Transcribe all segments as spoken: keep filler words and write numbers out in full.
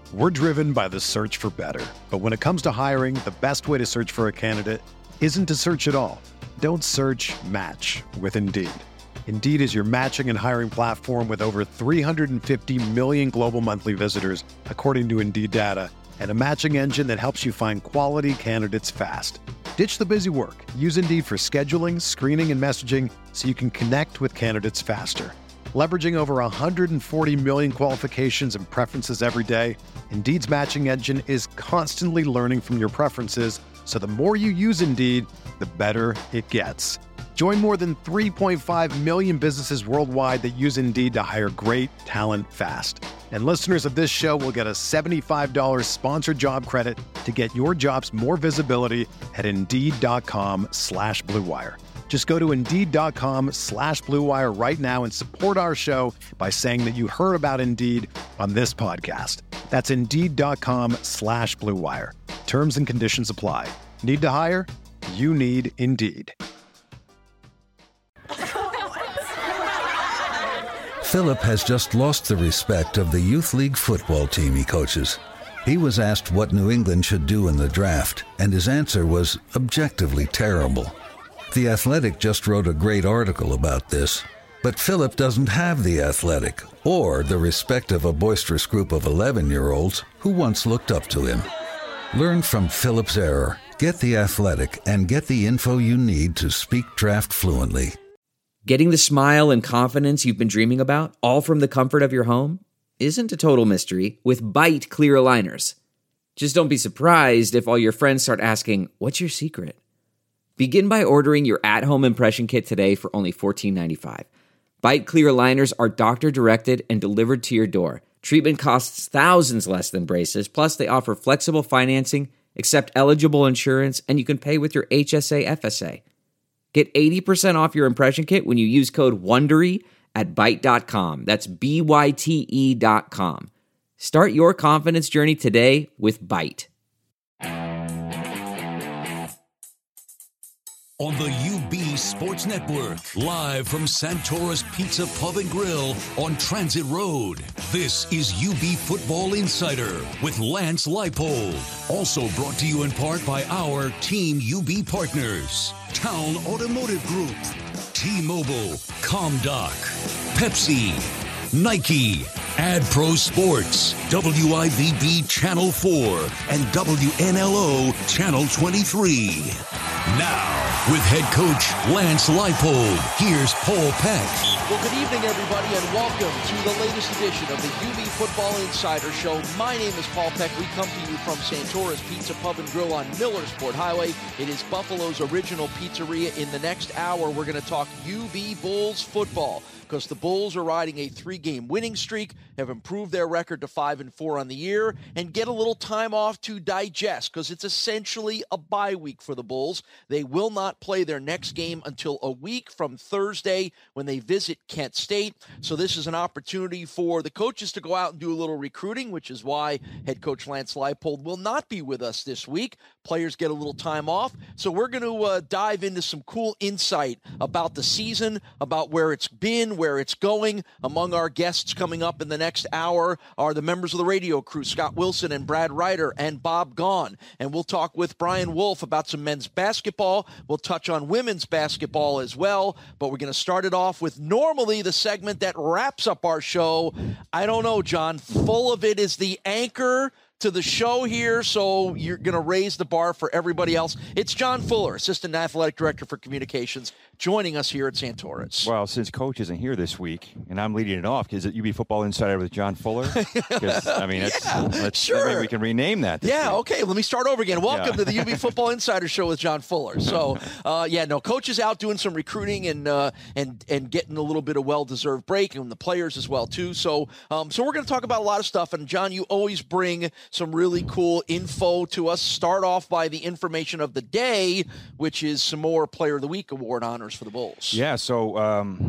We're driven by the search for better. But when it comes to hiring, the best way to search for a candidate isn't to search at all. Don't search, match with Indeed. Indeed is your matching and hiring platform with over three hundred fifty million global monthly visitors, according to Indeed data, and a matching engine that helps you find quality candidates fast. Ditch the busy work. Use Indeed for scheduling, screening, and messaging so you can connect with candidates faster. Leveraging over one hundred forty million qualifications and preferences every day, Indeed's matching engine is constantly learning from your preferences, so the more you use Indeed, the better it gets. Join more than three point five million businesses worldwide that use Indeed to hire great talent fast. And listeners of this show will get a seventy-five dollars sponsored job credit to get your jobs more visibility at Indeed.com slash Blue Wire. Just go to Indeed.com slash Blue Wire right now and support our show by saying that you heard about Indeed on this podcast. That's Indeed.com slash Blue Wire. Terms and conditions apply. Need to hire? You need Indeed. Philip has just lost the respect of the youth league football team he coaches. He was asked what New England should do in the draft, and his answer was objectively terrible. The Athletic just wrote a great article about this, but Philip doesn't have The Athletic or the respect of a boisterous group of eleven-year-olds who once looked up to him. Learn from Philip's error, get The Athletic, and get the info you need to speak draft fluently. Getting the smile and confidence you've been dreaming about, all from the comfort of your home, isn't a total mystery with Byte clear aligners. Just don't be surprised if all your friends start asking, "What's your secret?" Begin by ordering your at-home impression kit today for only fourteen ninety-five. Byte clear aligners are doctor-directed and delivered to your door. Treatment costs thousands less than braces, plus they offer flexible financing, accept eligible insurance, and you can pay with your H S A F S A. Get eighty percent off your impression kit when you use code WONDERY at byte dot com. That's B Y T E dot com. Start your confidence journey today with Byte. On the U B Sports Network, live from Santora's Pizza Pub and Grill on Transit Road. This is U B Football Insider with Lance Leipold. Also brought to you in part by our Team U B partners. Town Automotive Group, T-Mobile, ComDoc, Pepsi, Nike, AdPro Sports, W I V B Channel four, and W N L O Channel twenty-three. Now, with head coach Lance Leipold, here's Paul Peck. Well, good evening, everybody, and welcome to the latest edition of the U B Football Insider Show. My name is Paul Peck. We come to you from Santora's Pizza Pub and Grill on Millersport Highway. It is Buffalo's original pizzeria. In the next hour, we're going to talk U B Bulls football, because the Bulls are riding a three-game winning streak, have improved their record to five and four on the year, and get a little time off to digest, because it's essentially a bye week for the Bulls. They will not play their next game until a week from Thursday when they visit Kent State. So this is an opportunity for the coaches to go out and do a little recruiting, which is why head coach Lance Leipold will not be with us this week. Players get a little time off. So we're going to uh, dive into some cool insight about the season, about where it's been, where it's going. Among our guests coming up in the next hour are the members of the radio crew, Scott Wilson and Brad Ryder and Bob Gaughan. And we'll talk with Brian Wolf about some men's basketball. We'll touch on women's basketball as well. But we're going to start it off with normally the segment that wraps up our show. I don't know, John. Full of it is the anchor to the show here, so you're going to raise the bar for everybody else. It's John Fuller, Assistant Athletic Director for Communications, joining us here at Santora's. Well, since Coach isn't here this week, and I'm leading it off, is it U B Football Insider with John Fuller? I mean, it's, yeah, let's, sure. Maybe we can rename that. Yeah, week. okay, let me start over again. Welcome yeah. to the U B Football Insider Show with John Fuller. So, uh, yeah, no, Coach is out doing some recruiting and uh, and and getting a little bit of well-deserved break, and the players as well, too. So, um, so we're going to talk about a lot of stuff, and John, you always bring some really cool info to us. Start off by the information of the day, which is some more Player of the Week award honors for the Bulls. Yeah, so um,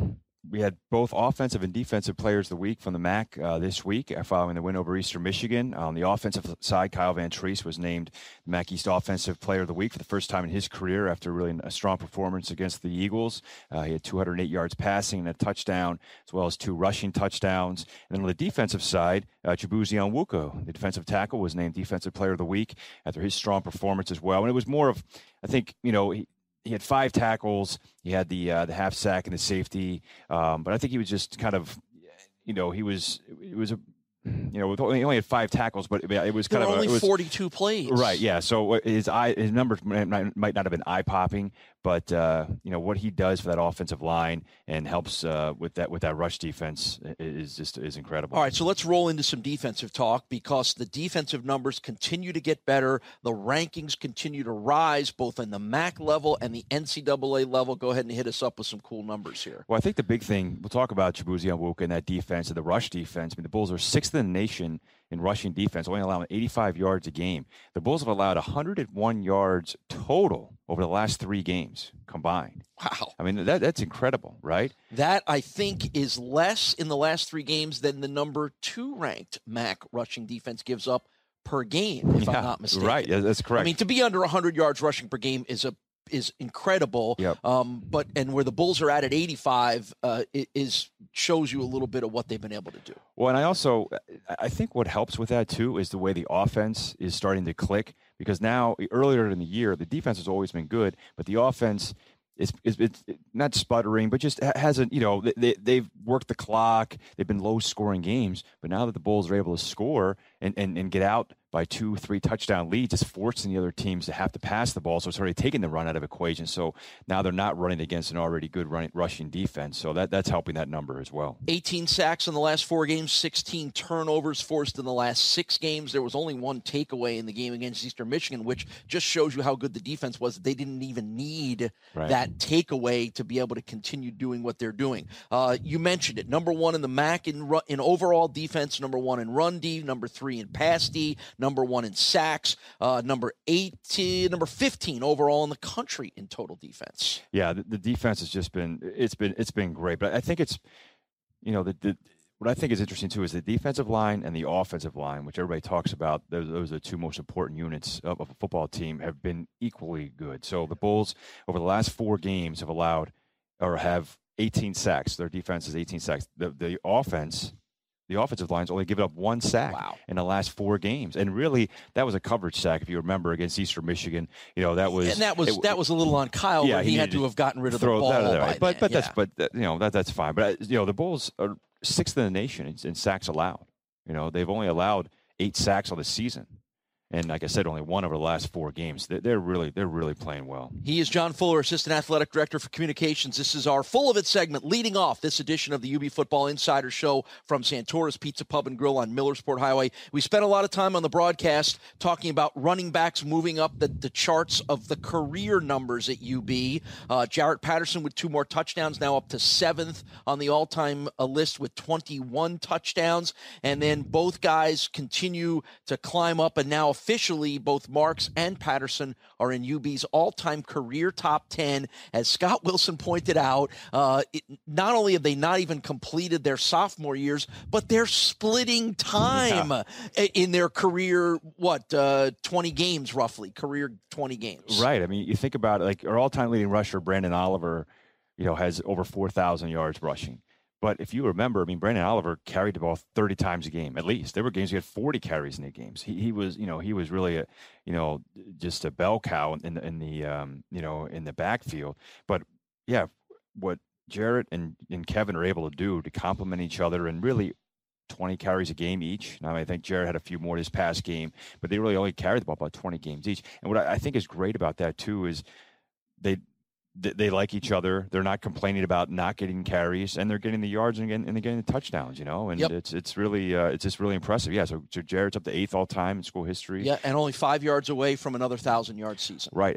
we had both offensive and defensive players of the week from the M A C uh, this week uh, following the win over Eastern Michigan. On the offensive side, Kyle Van Treese was named the M A C East Offensive Player of the Week for the first time in his career after really a strong performance against the Eagles. Uh, he had two hundred eight yards passing and a touchdown, as well as two rushing touchdowns. And then on the defensive side, uh, Chibuzi Onwuka, the defensive tackle, was named Defensive Player of the Week after his strong performance as well. And it was more of, I think, you know, he, He had five tackles. He had the uh, the half sack and the safety. Um, but I think he was just kind of, you know, he was it was a, you know, he only had five tackles, but it was kind there were of only a, it was, forty-two plays. Right. Yeah. So his eye, his numbers might, might not have been eye popping, but uh, you know what he does for that offensive line and helps uh, with that with that rush defense is just is incredible. All right, so let's roll into some defensive talk because the defensive numbers continue to get better. The rankings continue to rise both in the M A C level and the N C double A level. Go ahead and hit us up with some cool numbers here. Well, I think the big thing, we'll talk about Chibuzi Onwuka and that defense and the rush defense. I mean, the Bulls are sixth in the nation in rushing defense, only allowing eighty-five yards a game. The Bulls have allowed one hundred one yards total over the last three games combined. Wow. I mean, that that's incredible, right? That, I think, is less in the last three games than the number two ranked M A C rushing defense gives up per game, if yeah, I'm not mistaken. Right, yeah, that's correct. I mean, to be under one hundred yards rushing per game is a is incredible. Yep. Um, but and where the Bulls are at at eighty-five uh, it is shows you a little bit of what they've been able to do. Well, and I also I think what helps with that too is the way the offense is starting to click, because now earlier in the year the defense has always been good, but the offense is is it's not sputtering, but just hasn't, you know, they they've worked the clock, they've been low scoring games, but now that the Bulls are able to score and and, and get out by two, three touchdown leads, it's forcing the other teams to have to pass the ball. So it's already taking the run out of equation. So now they're not running against an already good running, rushing defense. So that, that's helping that number as well. eighteen sacks in the last four games, sixteen turnovers forced in the last six games. There was only one takeaway in the game against Eastern Michigan, which just shows you how good the defense was. They didn't even need right. that takeaway to be able to continue doing what they're doing. Uh, you mentioned it. Number one in the M A C in, ru- in overall defense, number one in run D, number three in pass D, number one in sacks, uh, number eighteen, number fifteen overall in the country in total defense. Yeah, the, the defense has just been it's been it's been great, but I think it's you know the, the what I think is interesting too is the defensive line and the offensive line, which everybody talks about. Those, those are the two most important units of, of a football team, have been equally good. So the Bulls over the last four games have allowed or have eighteen sacks. Their defense is eighteen sacks. The the offense. The offensive line's only given up one sack wow. in the last four games, and really that was a coverage sack. If you remember against Eastern Michigan, you know that was and that was it, that was a little on Kyle. Yeah, where he, he had to have gotten rid of the throw ball. that out of the way. By But then. but yeah. that's but that, you know that that's fine. But you know the Bulls are sixth in the nation in, in sacks allowed. You know they've only allowed eight sacks on the season. And like I said, only one over the last four games. They're really, they're really playing well. He is John Fuller, Assistant Athletic Director for Communications. This is our Full of It segment, leading off this edition of the U B Football Insider Show from Santora's Pizza Pub and Grill on Millersport Highway. We spent a lot of time on the broadcast talking about running backs moving up the, the charts of the career numbers at U B. Uh, Jarrett Patterson with two more touchdowns, now up to seventh on the all-time uh, list with twenty-one touchdowns. And then both guys continue to climb up, and now officially, both Marks and Patterson are in U B's all-time career top ten. As Scott Wilson pointed out, uh, it, not only have they not even completed their sophomore years, but they're splitting time yeah. in their career, what, uh, twenty games roughly, career twenty games. Right. I mean, you think about it, like our all-time leading rusher, Brandon Oliver, you know, has over four thousand yards rushing. But if you remember, I mean, Brandon Oliver carried the ball thirty times a game, at least. There were games he had forty carries in the games. He he was, you know, he was really a, you know, just a bell cow in the in the um, you know, in the backfield. But yeah, what Jarrett and, and Kevin are able to do to complement each other, and really twenty carries a game each. Now I think Jarrett had a few more this past game, but they really only carried the ball about twenty games each. And what I, I think is great about that too is they. They like each other. They're not complaining about not getting carries, and they're getting the yards and, getting, and they're getting the touchdowns. You know, and yep. it's it's really uh, it's just really impressive. Yeah. So, so Jarrett's up to eighth all time in school history. Yeah, and only five yards away from another thousand yard season. Right, and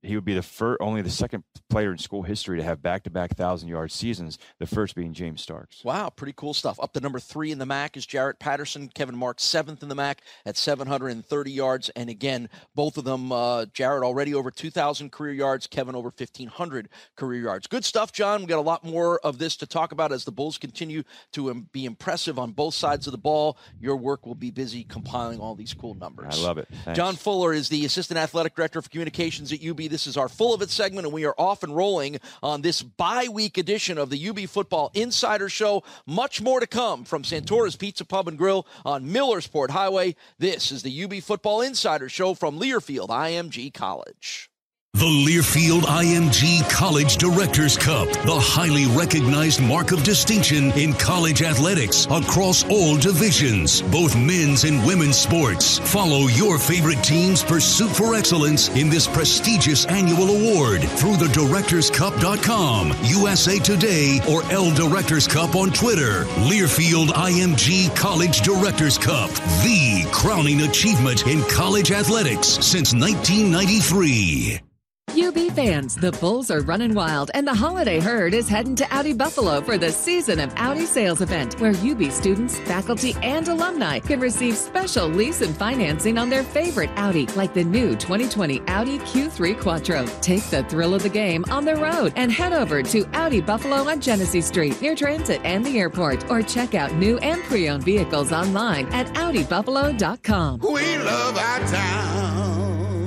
he would be the first, only the second player in school history to have back-to-back thousand-yard seasons, the first being James Starks. Wow, pretty cool stuff. Up to number three in the M A C is Jarrett Patterson. Kevin Marks, seventh in the M A C at seven hundred thirty yards. And again, both of them, uh, Jarrett already over two thousand career yards, Kevin over fifteen hundred career yards. Good stuff, John. We've got a lot more of this to talk about as the Bulls continue to um, be impressive on both sides of the ball. Your work will be busy compiling all these cool numbers. I love it. Thanks. John Fuller is the Assistant Athletic Director for Communications at U B. This is our Full of It segment, and we are off and rolling on this bye-week edition of the U B Football Insider Show. Much more to come from Santora's Pizza Pub and Grill on Millersport Highway. This is the U B Football Insider Show from Learfield I M G College. The Learfield I M G College Directors Cup, the highly recognized mark of distinction in college athletics across all divisions, both men's and women's sports. Follow your favorite team's pursuit for excellence in this prestigious annual award through the directors cup dot com, U S A Today, or L Directors Cup on Twitter. Learfield I M G College Directors Cup, the crowning achievement in college athletics since nineteen ninety-three. U B fans, the Bulls are running wild, and the holiday herd is heading to Audi Buffalo for the Season of Audi sales event, where U B students, faculty, and alumni can receive special lease and financing on their favorite Audi, like the new twenty twenty Audi Q three Quattro. Take the thrill of the game on the road and head over to Audi Buffalo on Genesee Street, near Transit and the airport, or check out new and pre-owned vehicles online at audi buffalo dot com. We love our town.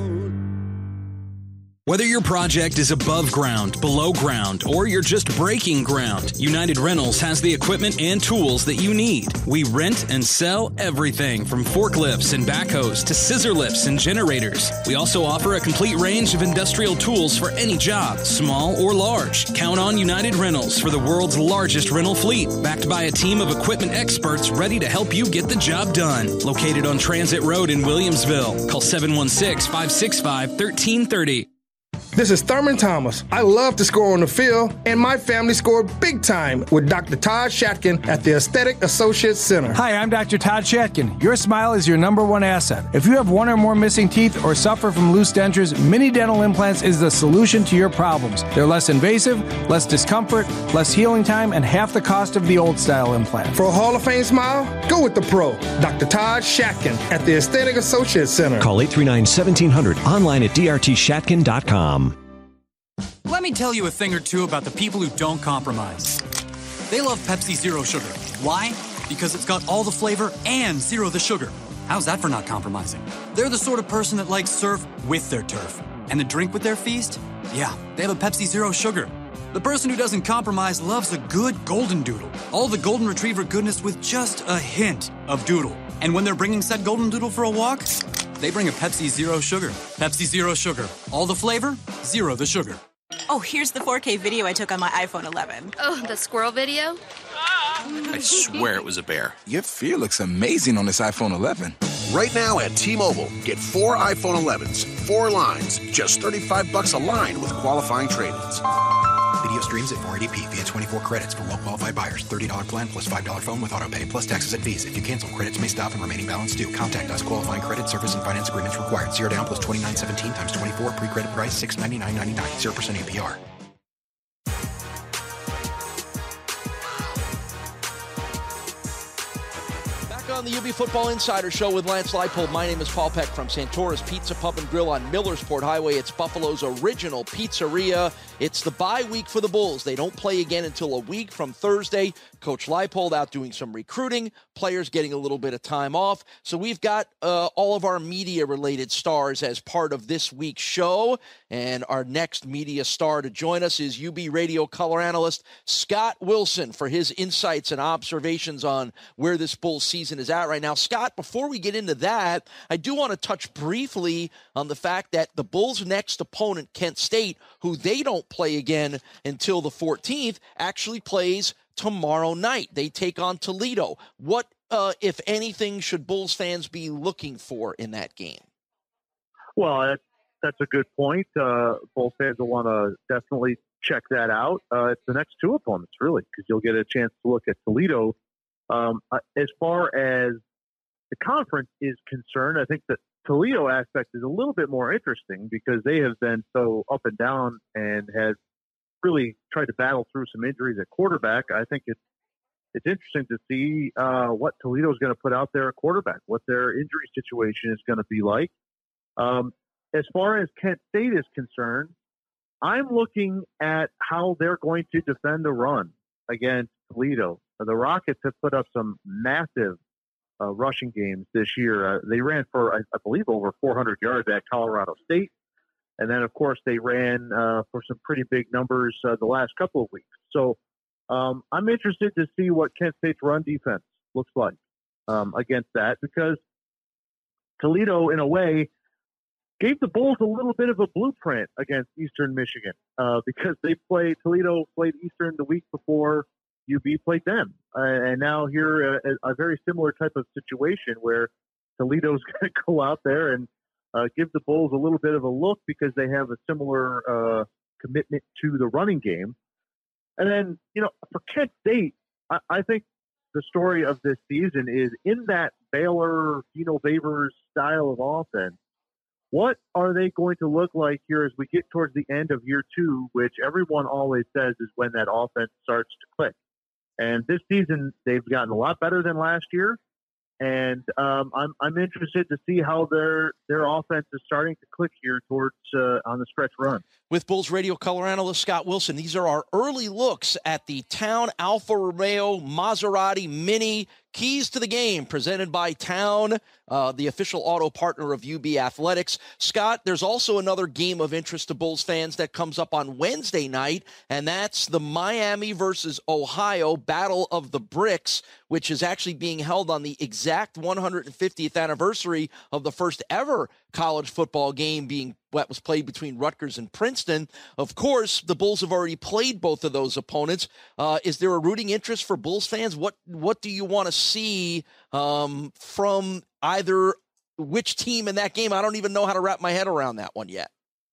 Whether your project is above ground, below ground, or you're just breaking ground, United Rentals has the equipment and tools that you need. We rent and sell everything from forklifts and backhoes to scissor lifts and generators. We also offer a complete range of industrial tools for any job, small or large. Count on United Rentals for the world's largest rental fleet, backed by a team of equipment experts ready to help you get the job done. Located on Transit Road in Williamsville. Call seven one six, five six five, one three three zero. This is Thurman Thomas. I love to score on the field, and my family scored big time with Doctor Todd Shatkin at the Aesthetic Associates Center. Hi, I'm Doctor Todd Shatkin. Your smile is your number one asset. If you have one or more missing teeth or suffer from loose dentures, Mini Dental Implants is the solution to your problems. They're less invasive, less discomfort, less healing time, and half the cost of the old-style implant. For a Hall of Fame smile, go with the pro, Doctor Todd Shatkin at the Aesthetic Associates Center. Call eight three nine, one seven zero zero, online at d r t shatkin dot com. Let me tell you a thing or two about the people who don't compromise. They love Pepsi Zero Sugar. Why? Because it's got all the flavor and zero the sugar. How's that for not compromising? They're the sort of person that likes surf with their turf. And the drink with their feast? Yeah, they have a Pepsi Zero Sugar. The person who doesn't compromise loves a good golden doodle. All the golden retriever goodness with just a hint of doodle. And when they're bringing said golden doodle for a walk, they bring a Pepsi Zero Sugar. Pepsi Zero Sugar. All the flavor, zero the sugar. Oh, here's the four K video I took on my iPhone eleven. Oh, the squirrel video? I swear it was a bear. Your feel looks amazing on this iPhone eleven. Right now at T-Mobile, get four iPhone elevens, four lines, just thirty-five bucks a line with qualifying trade-ins. Video streams at four eighty p via twenty-four credits for well-qualified buyers. thirty dollars plan plus five dollars phone with auto pay plus taxes and fees. If you cancel, credits may stop and remaining balance due. Contact us. Qualifying credit service and finance agreements required. Zero down plus twenty-nine seventeen times twenty-four. Pre-credit price six ninety-nine ninety-nine. zero percent A P R. On the U B Football Insider Show with Lance Leipold. My name is Paul Peck from Santora's Pizza Pub and Grill on Millersport Highway. It's Buffalo's original pizzeria. It's the bye week for the Bulls. They don't play again until a week from Thursday. Coach Leipold out doing some recruiting, players getting a little bit of time off. So we've got uh, all of our media-related stars as part of this week's show. And our next media star to join us is U B radio color analyst Scott Wilson for his insights and observations on where this Bulls season is at right now. Scott, before we get into that, I do want to touch briefly on the fact that the Bulls' next opponent, Kent State, who they don't play again until the fourteenth, actually plays tomorrow night. They take on Toledo. What, uh, if anything, should Bulls fans be looking for in that game? Well, that's, that's a good point. Uh, Bulls fans will want to definitely check that out. Uh, it's the next two opponents, really, because you'll get a chance to look at Toledo. Um, uh, as far as the conference is concerned, I think that Toledo aspect is a little bit more interesting because they have been so up and down and have really tried to battle through some injuries at quarterback. I think it's it's interesting to see uh, what Toledo is going to put out there at quarterback, what their injury situation is going to be like. Um, as far as Kent State is concerned, I'm looking at how they're going to defend the run against Toledo. The Rockets have put up some massive uh, rushing games this year. Uh, they ran for, I, I believe, over four hundred yards at Colorado State. And then, of course, they ran uh, for some pretty big numbers uh, the last couple of weeks. So um, I'm interested to see what Kent State's run defense looks like um, against that, because Toledo, in a way, gave the Bulls a little bit of a blueprint against Eastern Michigan uh, because they played Toledo played Eastern the week before U B played them, uh, and now here uh, a, a very similar type of situation where Toledo's going to go out there and uh, give the Bulls a little bit of a look because they have a similar uh, commitment to the running game. And then, you know, for Kent State, I, I think the story of this season is in that Baylor, Dino Babers style of offense. What are they going to look like here as we get towards the end of year two, which everyone always says is when that offense starts to click? And this season, they've gotten a lot better than last year. And um, I'm I'm interested to see how their their offense is starting to click here towards uh, on the stretch run. With Bulls radio color analyst Scott Wilson, these are our early looks at the Town Alfa Romeo Maserati Mini Keys to the Game, presented by Town, uh, the official auto partner of U B Athletics. Scott, there's also another game of interest to Bulls fans that comes up on Wednesday night, and that's the Miami versus Ohio Battle of the Bricks, which is actually being held on the exact one hundred fiftieth anniversary of the first ever college football game being what was played between Rutgers and Princeton. Of course, the Bulls have already played both of those opponents. Uh, is there a rooting interest for Bulls fans? What what do you want to see um, from either which team in that game? I don't even know how to wrap my head around that one yet.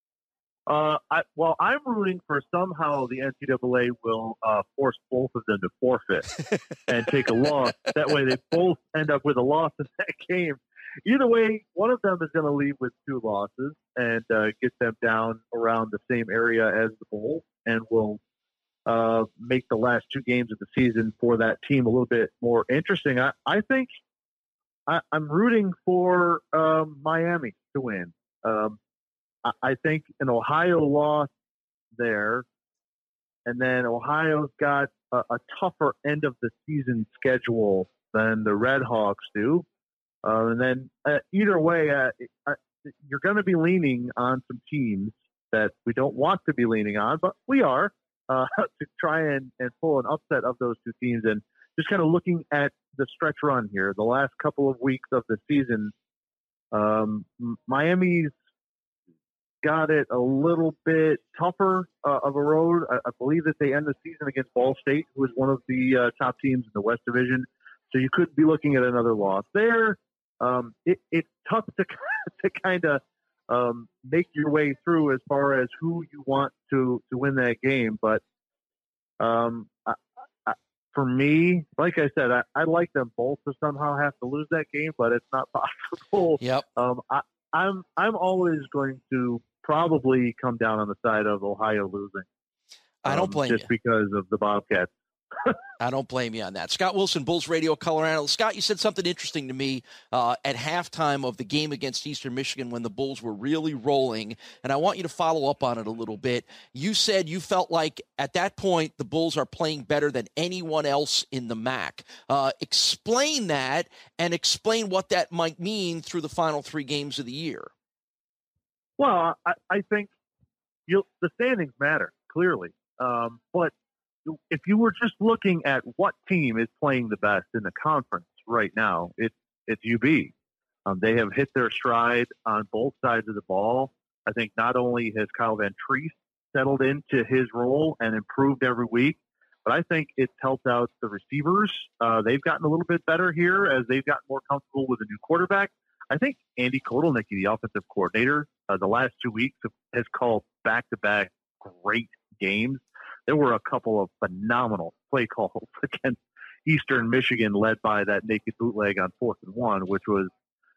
Uh, I, well, I'm rooting for somehow the N C double A will uh, force both of them to forfeit and take a loss. That way they both end up with a loss in that game. Either way, one of them is going to leave with two losses and uh, get them down around the same area as the Bulls, and will uh, make the last two games of the season for that team a little bit more interesting. I, I think I, I'm rooting for um, Miami to win. Um, I, I think an Ohio loss there, and then Ohio's got a, a tougher end of the season schedule than the Red Hawks do. Uh, and then uh, either way, uh, uh, you're going to be leaning on some teams that we don't want to be leaning on, but we are uh, to try and, and pull an upset of those two teams. And just kind of looking at the stretch run here, the last couple of weeks of the season, um, Miami's got it a little bit tougher uh, of a road. I, I believe that they end the season against Ball State, who is one of the uh, top teams in the West Division. So you could be looking at another loss there. Um, it, it's tough to to kind of um, make your way through as far as who you want to, to win that game. But um, I, I, for me, like I said, I, I'd like them both to somehow have to lose that game, but it's not possible. Yep. Um, I, I'm I'm always going to probably come down on the side of Ohio losing. Um, I don't blame just you. because of the Bobcats. I don't blame you on that. Scott Wilson, Bulls radio color analyst. Scott, you said something interesting to me uh, at halftime of the game against Eastern Michigan when the Bulls were really rolling, and I want you to follow up on it a little bit. You said you felt like at that point the Bulls are playing better than anyone else in the M A C. Uh, explain that, and explain what that might mean through the final three games of the year. Well, I, I think you'll, the standings matter, clearly. Um, but if you were just looking at what team is playing the best in the conference right now, it's it's U B. Um, they have hit their stride on both sides of the ball. I think not only has Kyle Van Treese settled into his role and improved every week, but I think it's helped out the receivers. Uh, they've gotten a little bit better here as they've gotten more comfortable with a new quarterback. I think Andy Kotelnicki, the offensive coordinator, uh, the last two weeks has called back-to-back great games. There were a couple of phenomenal play calls against Eastern Michigan, led by that naked bootleg on fourth and one, which was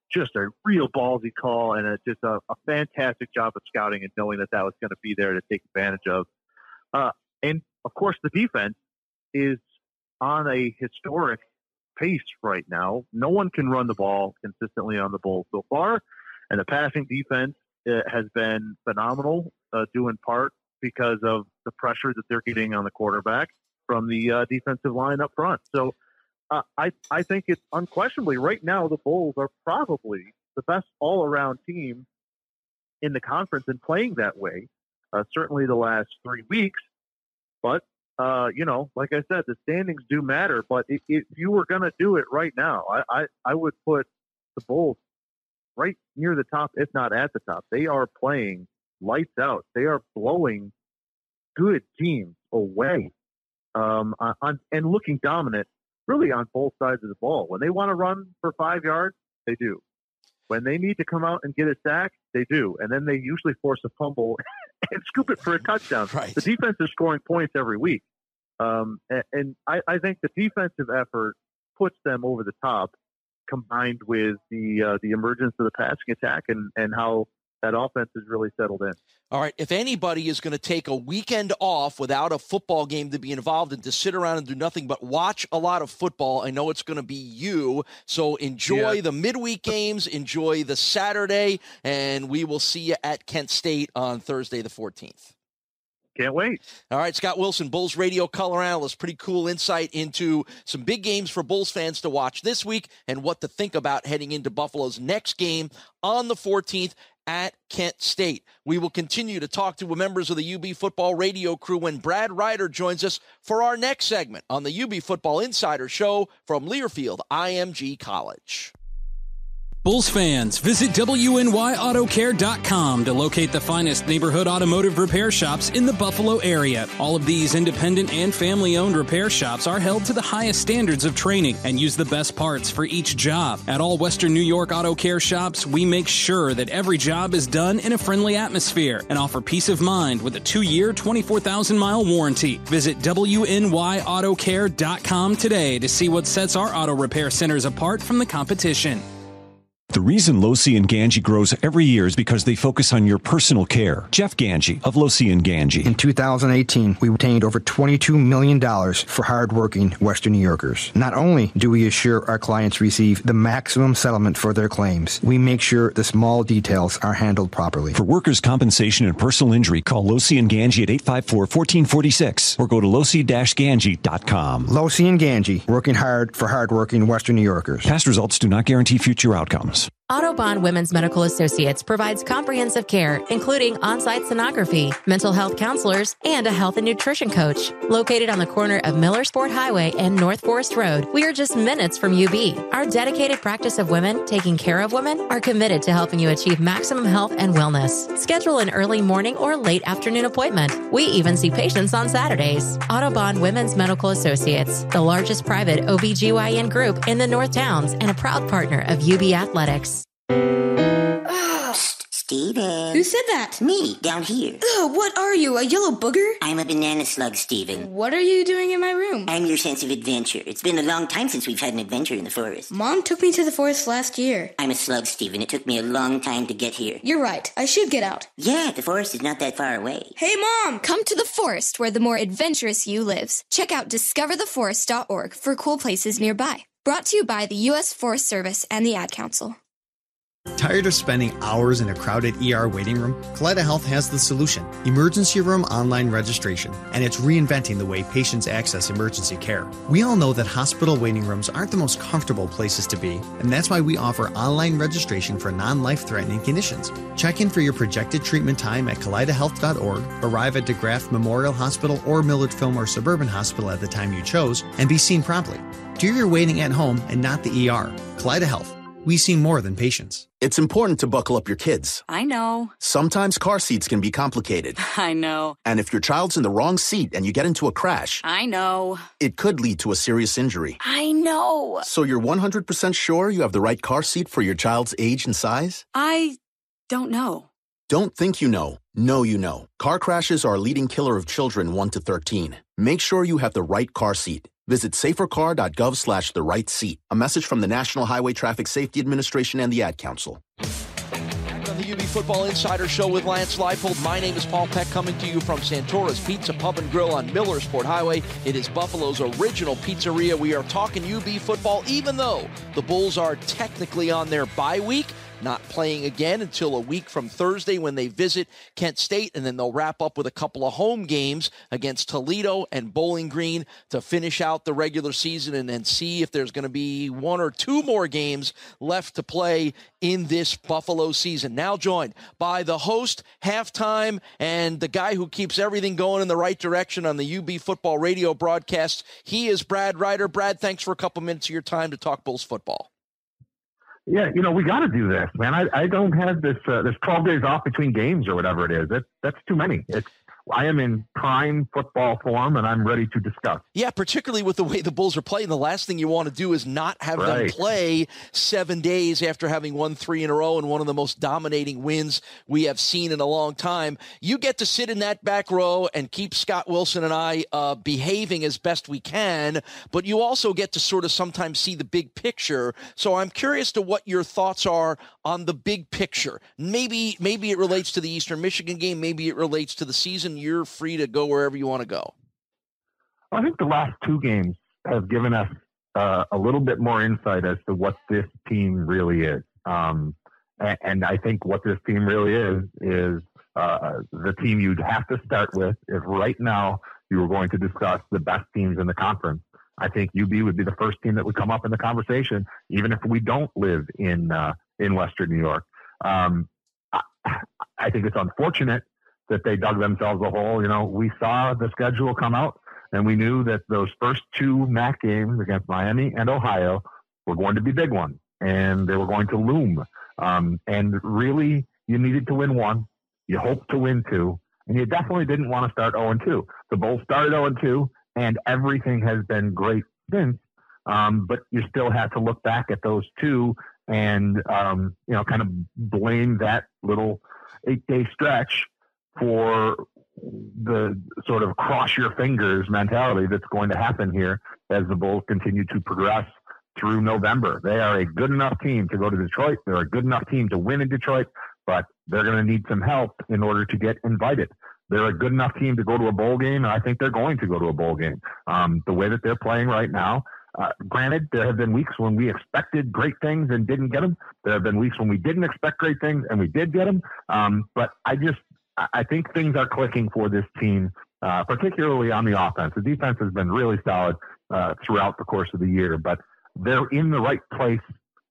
just a real ballsy call and a, just a, a fantastic job of scouting and knowing that that was going to be there to take advantage of. Uh, and, of course, the defense is on a historic pace right now. No one can run the ball consistently on the Bulls so far, and the passing defense uh, has been phenomenal, uh, due in part because of the pressure that they're getting on the quarterback from the uh, defensive line up front. So uh, I, I think it's unquestionably right now the Bulls are probably the best all-around team in the conference and playing that way, uh, certainly the last three weeks. But, uh, you know, like I said, the standings do matter. But if, if you were going to do it right now, I, I, I would put the Bulls right near the top, if not at the top. They are playing lights out. They are blowing good teams away um, on, and looking dominant really on both sides of the ball. When they want to run for five yards, they do. When they need to come out and get a sack, they do. And then they usually force a fumble and scoop it for a touchdown. Right. The defense is scoring points every week. Um, and and I, I think the defensive effort puts them over the top, combined with the uh, the emergence of the passing attack and, and how that offense is really settled in. All right, if anybody is going to take a weekend off without a football game to be involved in, to sit around and do nothing but watch a lot of football, I know it's going to be you. So enjoy yeah. the midweek games, enjoy the Saturday, and we will see you at Kent State on Thursday the fourteenth. Can't wait. All right, Scott Wilson, Bulls radio color analyst. Pretty cool insight into some big games for Bulls fans to watch this week and what to think about heading into Buffalo's next game on the fourteenth at Kent State. We will continue to talk to members of the U B Football radio crew when Brad Ryder joins us for our next segment on the U B Football Insider Show from Learfield I M G College. Bulls fans, visit W N Y Auto Care dot com to locate the finest neighborhood automotive repair shops in the Buffalo area. All of these independent and family-owned repair shops are held to the highest standards of training and use the best parts for each job. At all Western New York Auto Care shops, we make sure that every job is done in a friendly atmosphere and offer peace of mind with a two-year, twenty-four thousand mile warranty. Visit W N Y Auto Care dot com today to see what sets our auto repair centers apart from the competition. The reason Losi and Ganji grows every year is because they focus on your personal care. Jeff Ganji of Losi and Ganji. In two thousand eighteen, we obtained over twenty-two million dollars for hardworking Western New Yorkers. Not only do we assure our clients receive the maximum settlement for their claims, we make sure the small details are handled properly. For workers' compensation and personal injury, call Losi and Ganji at eight five four, one four four six or go to losi dash ganji dot com. Losi and Ganji, working hard for hardworking Western New Yorkers. Past results do not guarantee future outcomes. Autobahn Women's Medical Associates provides comprehensive care, including on-site sonography, mental health counselors, and a health and nutrition coach. Located on the corner of Millersport Highway and North Forest Road, we are just minutes from U B. Our dedicated practice of women taking care of women are committed to helping you achieve maximum health and wellness. Schedule an early morning or late afternoon appointment. We even see patients on Saturdays. Autobahn Women's Medical Associates, the largest private O B G Y N group in the North Towns and a proud partner of U B Athletics. Psst, Steven. Who said that? Me, down here. Ugh, what are you, a yellow booger? I'm a banana slug, Steven. What are you doing in my room? I'm your sense of adventure. It's been a long time since we've had an adventure in the forest. Mom took me to the forest last year. I'm a slug, Steven. It took me a long time to get here. You're right. I should get out. Yeah, the forest is not that far away. Hey, Mom! Come to the forest where the more adventurous you lives. Check out discover the forest dot org for cool places nearby. Brought to you by the U S Forest Service and the Ad Council. Tired of spending hours in a crowded E R waiting room? Kaleida Health has the solution, emergency room online registration, and it's reinventing the way patients access emergency care. We all know that hospital waiting rooms aren't the most comfortable places to be, and that's why we offer online registration for non-life-threatening conditions. Check in for your projected treatment time at kaleida health dot org, arrive at DeGraff Memorial Hospital or Millard Fillmore Suburban Hospital at the time you chose, and be seen promptly. Do your waiting at home and not the E R. Kaleida Health. We see more than patients. It's important to buckle up your kids. I know. Sometimes car seats can be complicated. I know. And if your child's in the wrong seat and you get into a crash, I know. It could lead to a serious injury. I know. So you're one hundred percent sure you have the right car seat for your child's age and size? I don't know. Don't think you know. Know you know. Car crashes are a leading killer of children one to thirteen. Make sure you have the right car seat. Visit safercar.gov slash the right seat. A message from the National Highway Traffic Safety Administration and the Ad Council. On the U B Football Insider Show with Lance Leipold. My name is Paul Peck, coming to you from Santora's Pizza Pub and Grill on Millersport Highway. It is Buffalo's original pizzeria. We are talking U B football, even though the Bulls are technically on their bye week, not playing again until a week from Thursday when they visit Kent State, and then they'll wrap up with a couple of home games against Toledo and Bowling Green to finish out the regular season and then see if there's going to be one or two more games left to play in this Buffalo season. Now joined by the host, halftime, and the guy who keeps everything going in the right direction on the U B football radio broadcast. He is Brad Ryder. Brad, thanks for a couple minutes of your time to talk Bulls football. Yeah, you know, we got to do this, man. I, I don't have this uh, this twelve days off between games or whatever it is. That, that's too many. It's, I am in prime football form, and I'm ready to discuss. Yeah, particularly with the way the Bulls are playing. The last thing you want to do is not have right. them play seven days after having won three in a row and one of the most dominating wins we have seen in a long time. You get to sit in that back row and keep Scott Wilson and I uh, behaving as best we can, but you also get to sort of sometimes see the big picture. So I'm curious to what your thoughts are on the big picture. Maybe, maybe it relates to the Eastern Michigan game. Maybe it relates to the season. You're free to go wherever you want to go. I think the last two games have given us uh, a little bit more insight as to what this team really is. Um, and, and I think what this team really is, is uh, the team you'd have to start with if right now you were going to discuss the best teams in the conference. I think U B would be the first team that would come up in the conversation, even if we don't live in uh, in Western New York. Um, I, I think it's unfortunate that they dug themselves a hole. You know, we saw the schedule come out, and we knew that those first two M A C games against Miami and Ohio were going to be big ones, and they were going to loom. Um, and really, you needed to win one. You hoped to win two, and you definitely didn't want to start oh and two. The Bulls started oh and two, and everything has been great since. Um, but you still have to look back at those two and, um, you know, kind of blame that little eight-day stretch for the sort of cross your fingers mentality that's going to happen here as the Bulls continue to progress through November. They are a good enough team to go to Detroit. They're a good enough team to win in Detroit, but they're going to need some help in order to get invited. They're a good enough team to go to a bowl game, and I think they're going to go to a bowl game. Um, the way that they're playing right now, uh, granted, there have been weeks when we expected great things and didn't get them. There have been weeks when we didn't expect great things and we did get them. Um, but I just, I think things are clicking for this team, uh, particularly on the offense. The defense has been really solid uh, throughout the course of the year, but they're in the right place,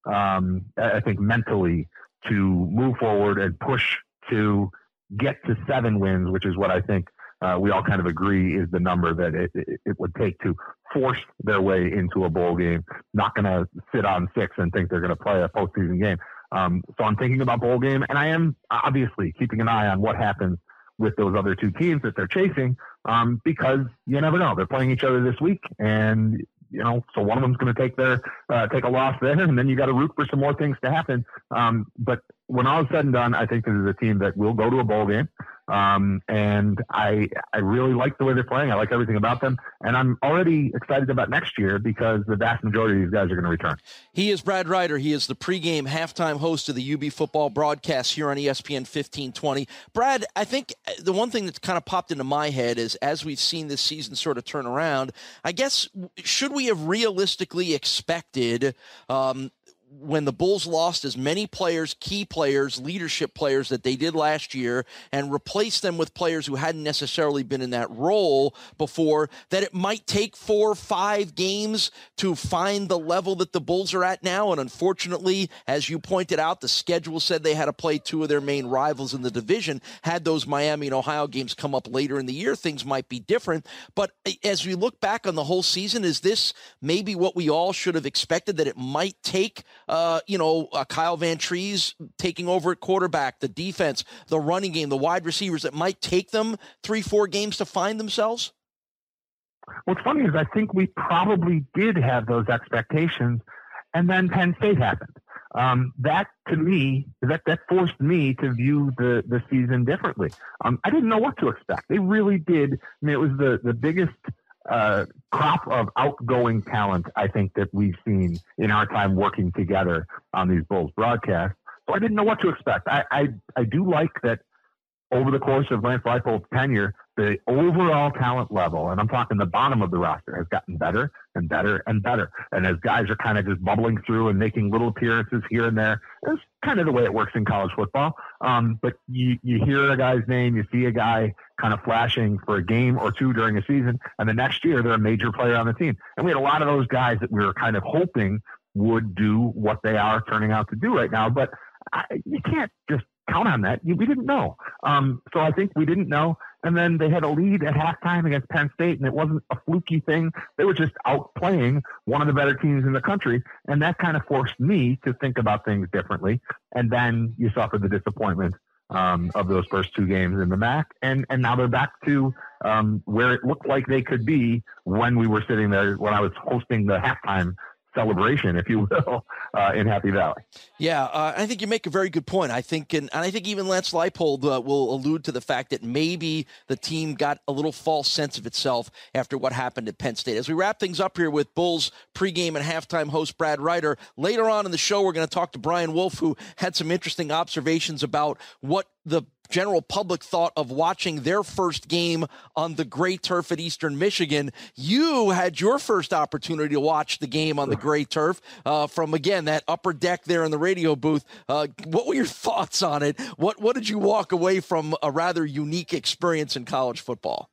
um, I think, mentally to move forward and push to get to seven wins, which is what I think uh, we all kind of agree is the number that it, it, it would take to force their way into a bowl game. Not going to sit on six and think they're going to play a postseason game. Um, so I'm thinking about bowl game, and I am obviously keeping an eye on what happens with those other two teams that they're chasing, um, because you never know. They're playing each other this week, and you know, so one of them's going to take their uh, take a loss there, and then you got to root for some more things to happen. Um, but when all is said and done, I think this is a team that will go to a bowl game. Um, and I, I really like the way they're playing. I like everything about them. And I'm already excited about next year because the vast majority of these guys are going to return. He is Brad Ryder. He is the pregame halftime host of the U B football broadcast here on E S P N fifteen twenty. Brad, I think the one thing that's kind of popped into my head is as we've seen this season sort of turn around, I guess, should we have realistically expected, um, when the Bulls lost as many players, key players, leadership players that they did last year and replaced them with players who hadn't necessarily been in that role before, that it might take four or five games to find the level that the Bulls are at now. And unfortunately, as you pointed out, the schedule said they had to play two of their main rivals in the division. Had those Miami and Ohio games come up later in the year, things might be different. But as we look back on the whole season, is this maybe what we all should have expected, that it might take Uh, you know, uh, Kyle Van Trees taking over at quarterback, the defense, the running game, the wide receivers, that might take them three, four games to find themselves? What's funny is I think we probably did have those expectations, and then Penn State happened. Um, that, to me, that, that forced me to view the, the season differently. Um, I didn't know what to expect. They really did. I mean, it was the, the biggest uh, crop of outgoing talent I think that we've seen in our time working together on these Bulls broadcasts. So I didn't know what to expect. I, I, I do like that over the course of Lance Leipold's tenure, the overall talent level, and I'm talking the bottom of the roster, has gotten better and better and better. And as guys are kind of just bubbling through and making little appearances here and there, it's kind of the way it works in college football. Um, but you, you hear a guy's name, you see a guy kind of flashing for a game or two during a season, and the next year they're a major player on the team. And we had a lot of those guys that we were kind of hoping would do what they are turning out to do right now. But I, you can't just count on that. We didn't know. Um, so I think we didn't know. And then they had a lead at halftime against Penn State, and it wasn't a fluky thing. They were just outplaying one of the better teams in the country. And that kind of forced me to think about things differently. And then you suffer the disappointment um, of those first two games in the M A C. And, and now they're back to um, where it looked like they could be when we were sitting there, when I was hosting the halftime celebration, if you will, uh, in Happy Valley. Yeah, uh, I think you make a very good point. I think, and, and I think even Lance Leipold uh, will allude to the fact that maybe the team got a little false sense of itself after what happened at Penn State. As we wrap things up here with Bulls pregame and halftime host Brad Ryder, later on in the show, we're going to talk to Brian Wolf, who had some interesting observations about what the general public thought of watching their first game on the gray turf at Eastern Michigan. You had your first opportunity to watch the game on the gray turf uh, from, again, that upper deck there in the radio booth. Uh, what were your thoughts on it? What, what did you walk away from a rather unique experience in college football?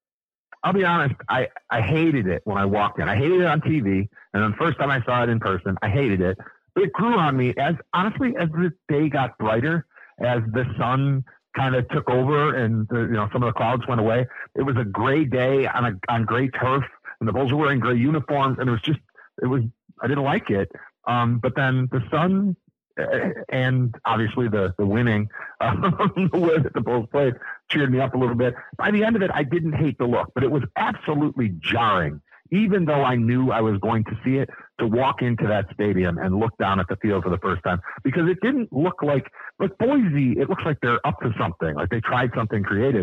I'll be honest, I, I hated it when I walked in. I hated it on T V, and then the first time I saw it in person, I hated it. But it grew on me as, honestly, as the day got brighter, as the sun kind of took over and the, you know, some of the clouds went away. It was a gray day on a on gray turf, and the Bulls were wearing gray uniforms, and it was just it was I didn't like it. Um, but then the sun uh, and obviously the the winning, um, the way that the Bulls played cheered me up a little bit. By the end of it, I didn't hate the look, but it was absolutely jarring. Even though I knew I was going to see it, to walk into that stadium and look down at the field for the first time, because it didn't look like, like Boise, it looks like they're up to something, like they tried something creative.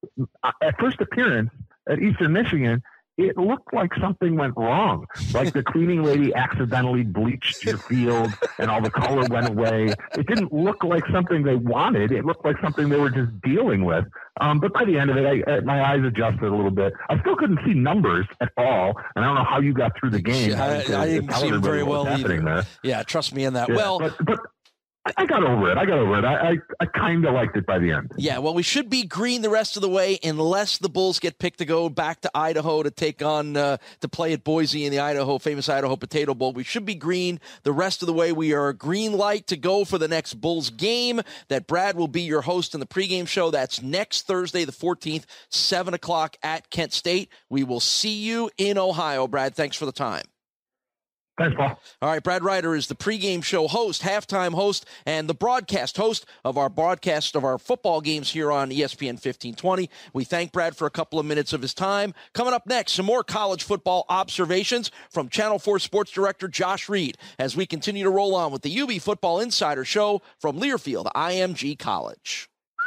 At first appearance at Eastern Michigan, it looked like something went wrong. Like the cleaning lady accidentally bleached your field and all the color went away. It didn't look like something they wanted. It looked like something they were just dealing with. Um, but by the end of it, I, my eyes adjusted a little bit. I still couldn't see numbers at all. And I don't know how you got through the game. Yeah, I, I didn't see them very well either. There. Yeah, trust me in that. Yeah, well, but, but I got over it. I got over it. I I, I kind of liked it by the end. Yeah, well, we should be green the rest of the way unless the Bulls get picked to go back to Idaho to take on, uh, to play at Boise in the Idaho, famous Idaho Potato Bowl. We should be green the rest of the way. We are a green light to go for the next Bulls game that Brad will be your host in the pregame show. That's next Thursday, the fourteenth, seven o'clock at Kent State. We will see you in Ohio, Brad. Thanks for the time. Thanks, Paul. All right, Brad Ryder is the pregame show host, halftime host, and the broadcast host of our broadcast of our football games here on E S P N fifteen twenty. We thank Brad for a couple of minutes of his time. Coming up next, some more college football observations from Channel four Sports Director Josh Reed as we continue to roll on with the U B Football Insider Show from Learfield I M G College.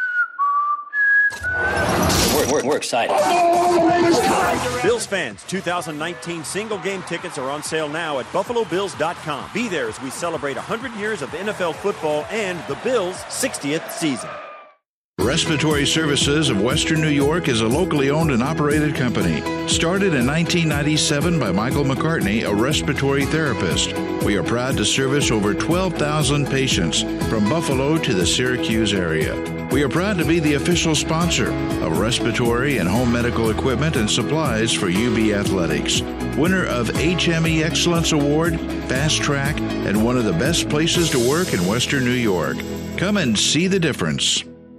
We're, we're, we're excited. Bills fans, two thousand nineteen single game tickets are on sale now at buffalo bills dot com. Be there as we celebrate one hundred years of N F L football and the Bills' sixtieth season. Respiratory Services of Western New York is a locally owned and operated company. Started in nineteen ninety-seven by Michael McCartney, a respiratory therapist. We are proud to service over twelve thousand patients from Buffalo to the Syracuse area. We are proud to be the official sponsor of respiratory and home medical equipment and supplies for U B Athletics. Winner of H M E Excellence Award, Fast Track, and one of the best places to work in Western New York. Come and see the difference.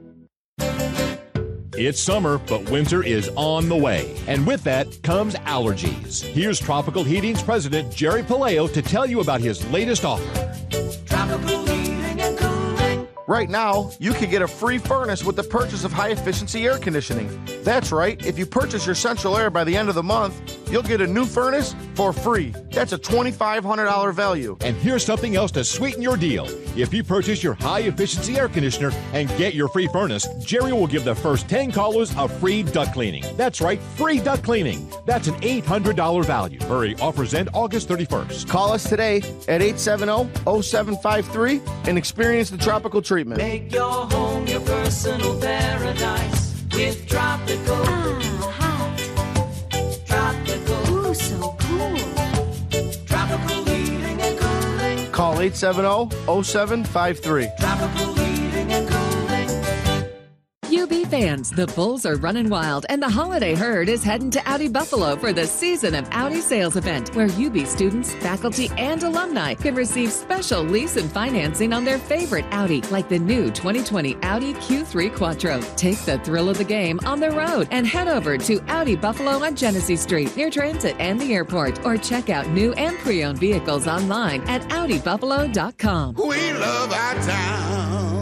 It's summer, but winter is on the way. And with that comes allergies. Here's Tropical Heating's president, Jerry Palaio, to tell you about his latest offer. Tropical Heating and Cooling. Right now, you can get a free furnace with the purchase of high-efficiency air conditioning. That's right. If you purchase your Central Air by the end of the month, you'll get a new furnace for free. That's a twenty-five hundred dollars value. And here's something else to sweeten your deal. If you purchase your high-efficiency air conditioner and get your free furnace, Jerry will give the first ten callers a free duct cleaning. That's right, free duct cleaning. That's an eight hundred dollars value. Hurry, offers end August thirty-first. Call us today at eight seven zero, zero seven five three and experience the tropical treatment. Make your home your personal paradise with Tropical. Ah, Tropical. ooh, so cool. Tropical heating and cooling. Call eight seven zero, zero seven five three. Tropical heating and cooling. U B fans, the Bulls are running wild, and the holiday herd is heading to Audi Buffalo for the Season of Audi sales event, where U B students, faculty, and alumni can receive special lease and financing on their favorite Audi, like the new twenty twenty Audi Q three Quattro. Take the thrill of the game on the road and head over to Audi Buffalo on Genesee Street near Transit and the airport, or check out new and pre-owned vehicles online at audi buffalo dot com. We love our town.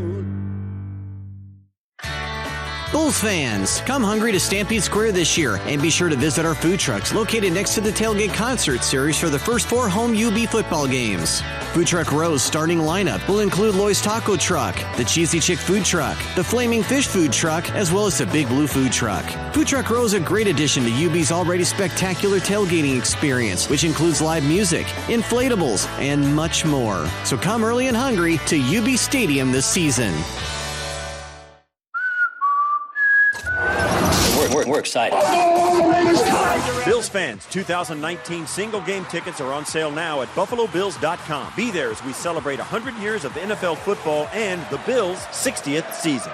Bulls fans, come hungry to Stampede Square this year and be sure to visit our food trucks located next to the Tailgate Concert Series for the first four home U B football games. Food Truck Row's starting lineup will include Loy's Taco Truck, the Cheesy Chick Food Truck, the Flaming Fish Food Truck, as well as the Big Blue Food Truck. Food Truck Row is a great addition to U B's already spectacular tailgating experience, which includes live music, inflatables, and much more. So come early and hungry to U B Stadium this season. We're, we're excited. Bills fans, two thousand nineteen single game tickets are on sale now at buffalo bills dot com. Be there as we celebrate one hundred years of N F L football and the Bills' sixtieth season.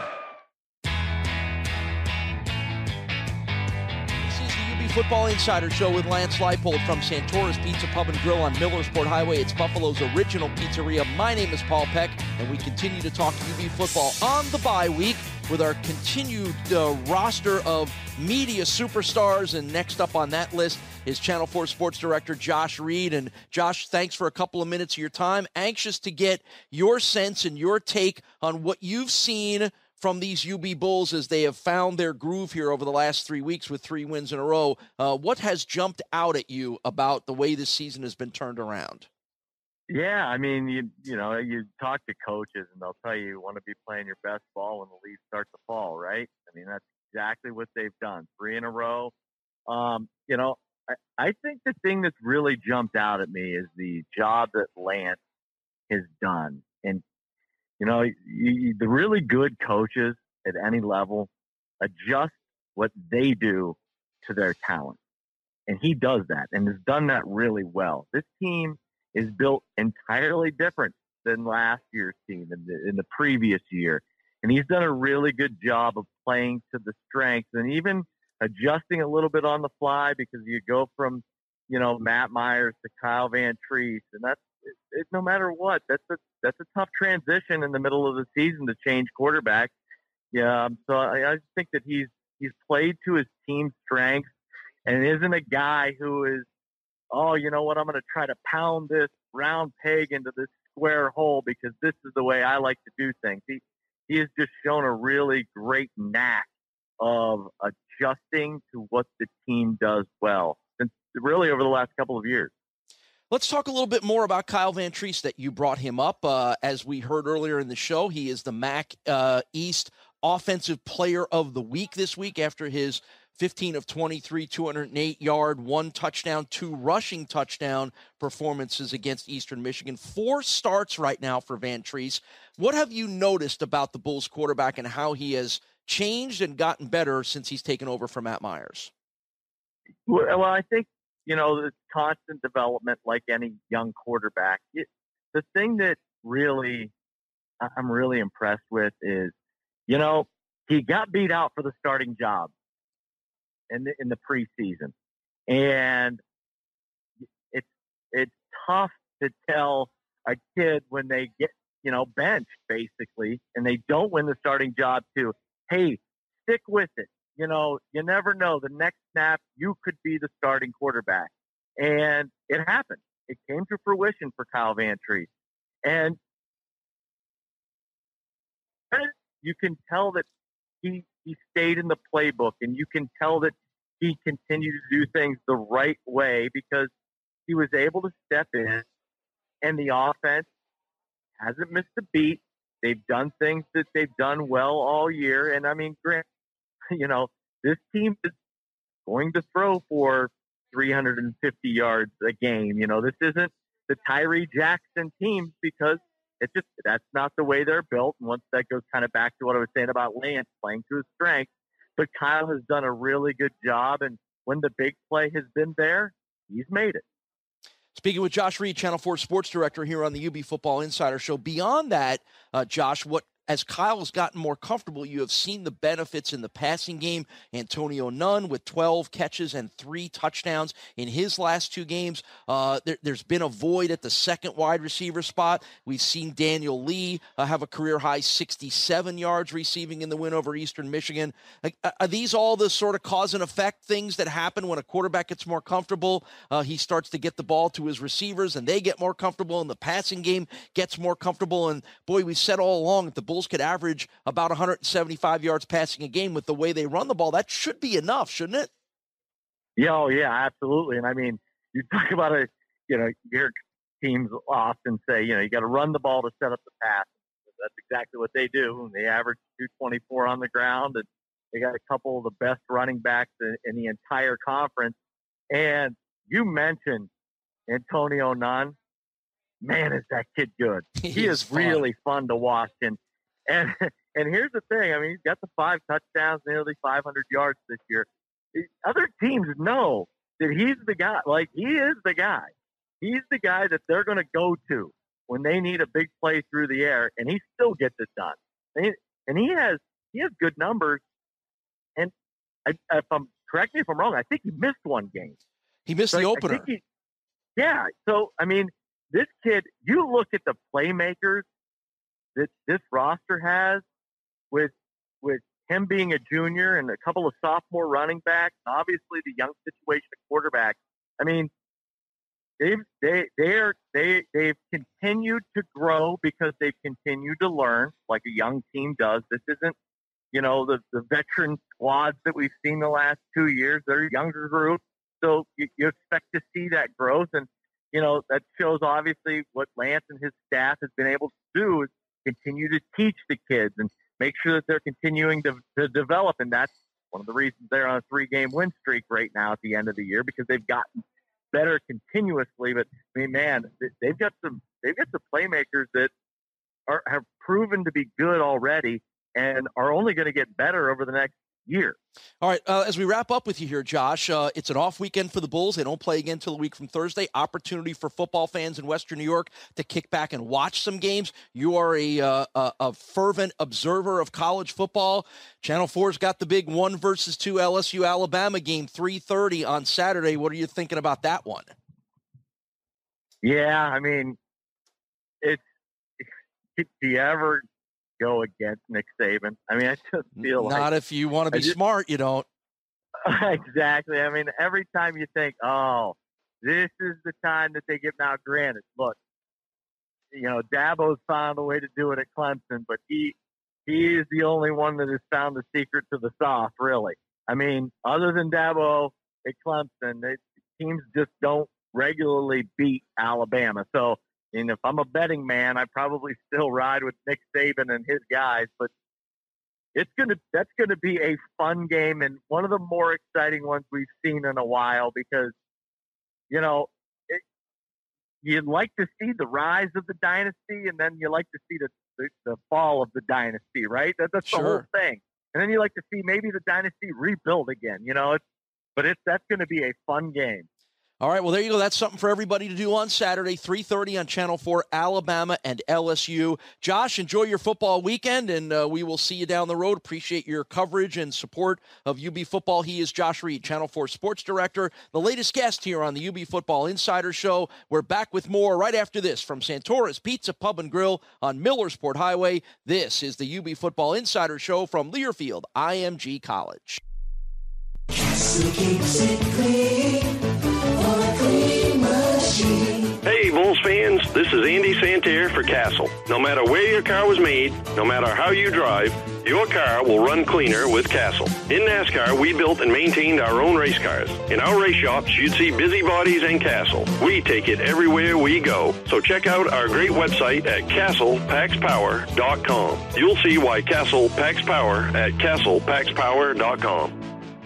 This is the U B Football Insider Show with Lance Leipold from Santora's Pizza Pub and Grill on Millersport Highway. It's Buffalo's original pizzeria. My name is Paul Peck, and we continue to talk U B football on the bye week with our continued uh, roster of media superstars. And next up on that list is Channel four Sports Director Josh Reed. And Josh, thanks for a couple of minutes of your time. Anxious to get your sense and your take on what you've seen from these U B Bulls as they have found their groove here over the last three weeks with three wins in a row. Uh, what has jumped out at you about the way this season has been turned around? Yeah, I mean, you you know, you talk to coaches and they'll tell you you want to be playing your best ball when the leaves start to fall, right? I mean, that's exactly what they've done. Three in a row. Um, you know, I, I think the thing that's really jumped out at me is the job that Lance has done. And, you know, you, you, the really good coaches at any level adjust what they do to their talent. And he does that and has done that really well. This team is built entirely different than last year's team in the, in the previous year. And he's done a really good job of playing to the strengths and even adjusting a little bit on the fly, because you go from, you know, Matt Myers to Kyle Van Treese. And that's, it, it, no matter what, that's a, that's a tough transition in the middle of the season to change quarterback. Yeah. So I, I think that he's, he's played to his team's strengths and isn't a guy who is, oh, you know what, I'm going to try to pound this round peg into this square hole because this is the way I like to do things. He, he has just shown a really great knack of adjusting to what the team does well, since really over the last couple of years. Let's talk a little bit more about Kyle Van Treese, that you brought him up. Uh, as we heard earlier in the show, he is the M A C uh, East Offensive Player of the Week this week after his fifteen of twenty-three, two hundred eight yard, one touchdown, two rushing touchdown performances against Eastern Michigan. Four starts right now for Van Treese. What have you noticed about the Bulls quarterback and how he has changed and gotten better since he's taken over from Matt Myers? Well, I think, you know, the constant development like any young quarterback. It, the thing that really I'm really impressed with is, you know, he got beat out for the starting job in the, in the preseason. And it's, it's tough to tell a kid when they get, you know, benched basically, and they don't win the starting job to, hey, stick with it. You know, you never know. The next snap, you could be the starting quarterback. And it happened. It came to fruition for Kyle Van Treese. And you can tell that he, he stayed in the playbook, and you can tell that he continued to do things the right way because he was able to step in, and the offense hasn't missed a beat. They've done things that they've done well all year. And, I mean, Grant, you know, this team is going to throw for three hundred fifty yards a game. You know, this isn't the Tyree Jackson team because it's just that's not the way they're built. And once that goes kind of back to what I was saying about Lance playing to his strength, but Kyle has done a really good job. And when the big play has been there, he's made it. Speaking with Josh Reed, Channel four Sports Director here on the U B Football Insider Show. Beyond that, uh, Josh, what as Kyle has gotten more comfortable, you have seen the benefits in the passing game. Antonio Nunn with twelve catches and three touchdowns in his last two games. Uh, there, there's been a void at the second wide receiver spot. We've seen Daniel Lee uh, have a career-high sixty-seven yards receiving in the win over Eastern Michigan. Like, are these all the sort of cause and effect things that happen when a quarterback gets more comfortable? Uh, he starts to get the ball to his receivers, and they get more comfortable, and the passing game gets more comfortable. And, boy, we've said all along that the Bulls could average about one hundred seventy-five yards passing a game with the way they run the ball. That should be enough, shouldn't it? Yeah, oh, yeah, absolutely. And I mean, you talk about a, you know, your teams often say, you know, you got to run the ball to set up the pass. That's exactly what they do. They average two twenty-four on the ground, and they got a couple of the best running backs in, in the entire conference. And you mentioned Antonio Nunn. Man, is that kid good. He, he is, is fun. Really fun to watch. And, and and here's the thing. I mean, he's got the five touchdowns, nearly five hundred yards this year. Other teams know that he's the guy. Like, he is the guy. He's the guy that they're going to go to when they need a big play through the air, and he still gets it done. And he, and he has he has good numbers. And I, if I'm correct me if I'm wrong, I think he missed one game. He missed so the I, opener. I he, yeah. So I mean, this kid. You look at the playmakers that this roster has, with with him being a junior and a couple of sophomore running backs, and obviously the young situation at quarterback. I mean, they've they they're they they've continued to grow because they've continued to learn like a young team does. This isn't, you know, the, the veteran squads that we've seen the last two years. They're a younger group. So you, you expect to see that growth. And, you know, that shows obviously what Lance and his staff has been able to do is continue to teach the kids and make sure that they're continuing to, to develop. And that's one of the reasons they're on a three-game win streak right now at the end of the year, because they've gotten better continuously. But, I mean, man, they've got some they've got some playmakers that are have proven to be good already and are only going to get better over the next year. All right, uh, as we wrap up with you here, Josh, uh, it's an off weekend for the Bulls. They don't play again until a week from Thursday. Opportunity for football fans in Western New York to kick back and watch some games. You are a, uh, a, a fervent observer of college football. Channel four's got the big one versus two L S U Alabama game, three thirty on Saturday. What are you thinking about that one? Yeah, I mean, it's do you ever go against Nick Saban? I mean, I just feel Not like... Not if you want to be just, smart, you don't. Exactly. I mean, every time you think, oh, this is the time that they get now granted. Look, you know, Dabo's found a way to do it at Clemson, but he he is the only one that has found the secret to the sauce, really. I mean, other than Dabo at Clemson, they, teams just don't regularly beat Alabama. So, and if I'm a betting man, I probably still ride with Nick Saban and his guys. But it's gonna that's gonna be a fun game and one of the more exciting ones we've seen in a while, because you know it, you'd like to see the rise of the dynasty, and then you like to see the the, the fall of the dynasty, right? That, that's sure. the whole thing. And then you like to see maybe the dynasty rebuild again. You know, it's but it's that's going to be a fun game. All right, well, there you go. That's something for everybody to do on Saturday, three thirty on Channel four, Alabama and L S U. Josh, enjoy your football weekend, and uh, we will see you down the road. Appreciate your coverage and support of U B football. He is Josh Reed, Channel four Sports Director, the latest guest here on the U B Football Insider Show. We're back with more right after this from Santora's Pizza Pub and Grill on Millersport Highway. This is the U B Football Insider Show from Learfield I M G College. Hey, Bulls fans, This is Andy Santerre for Castle. No matter where your car was made, no matter how you drive, your car will run cleaner with Castle. In NASCAR, we built and maintained our own race cars. In our race shops, you'd see Busybodies and Castle. We take it everywhere we go. So check out our great website at castle packs power dot com. You'll see why Castle packs power at castle packs power dot com.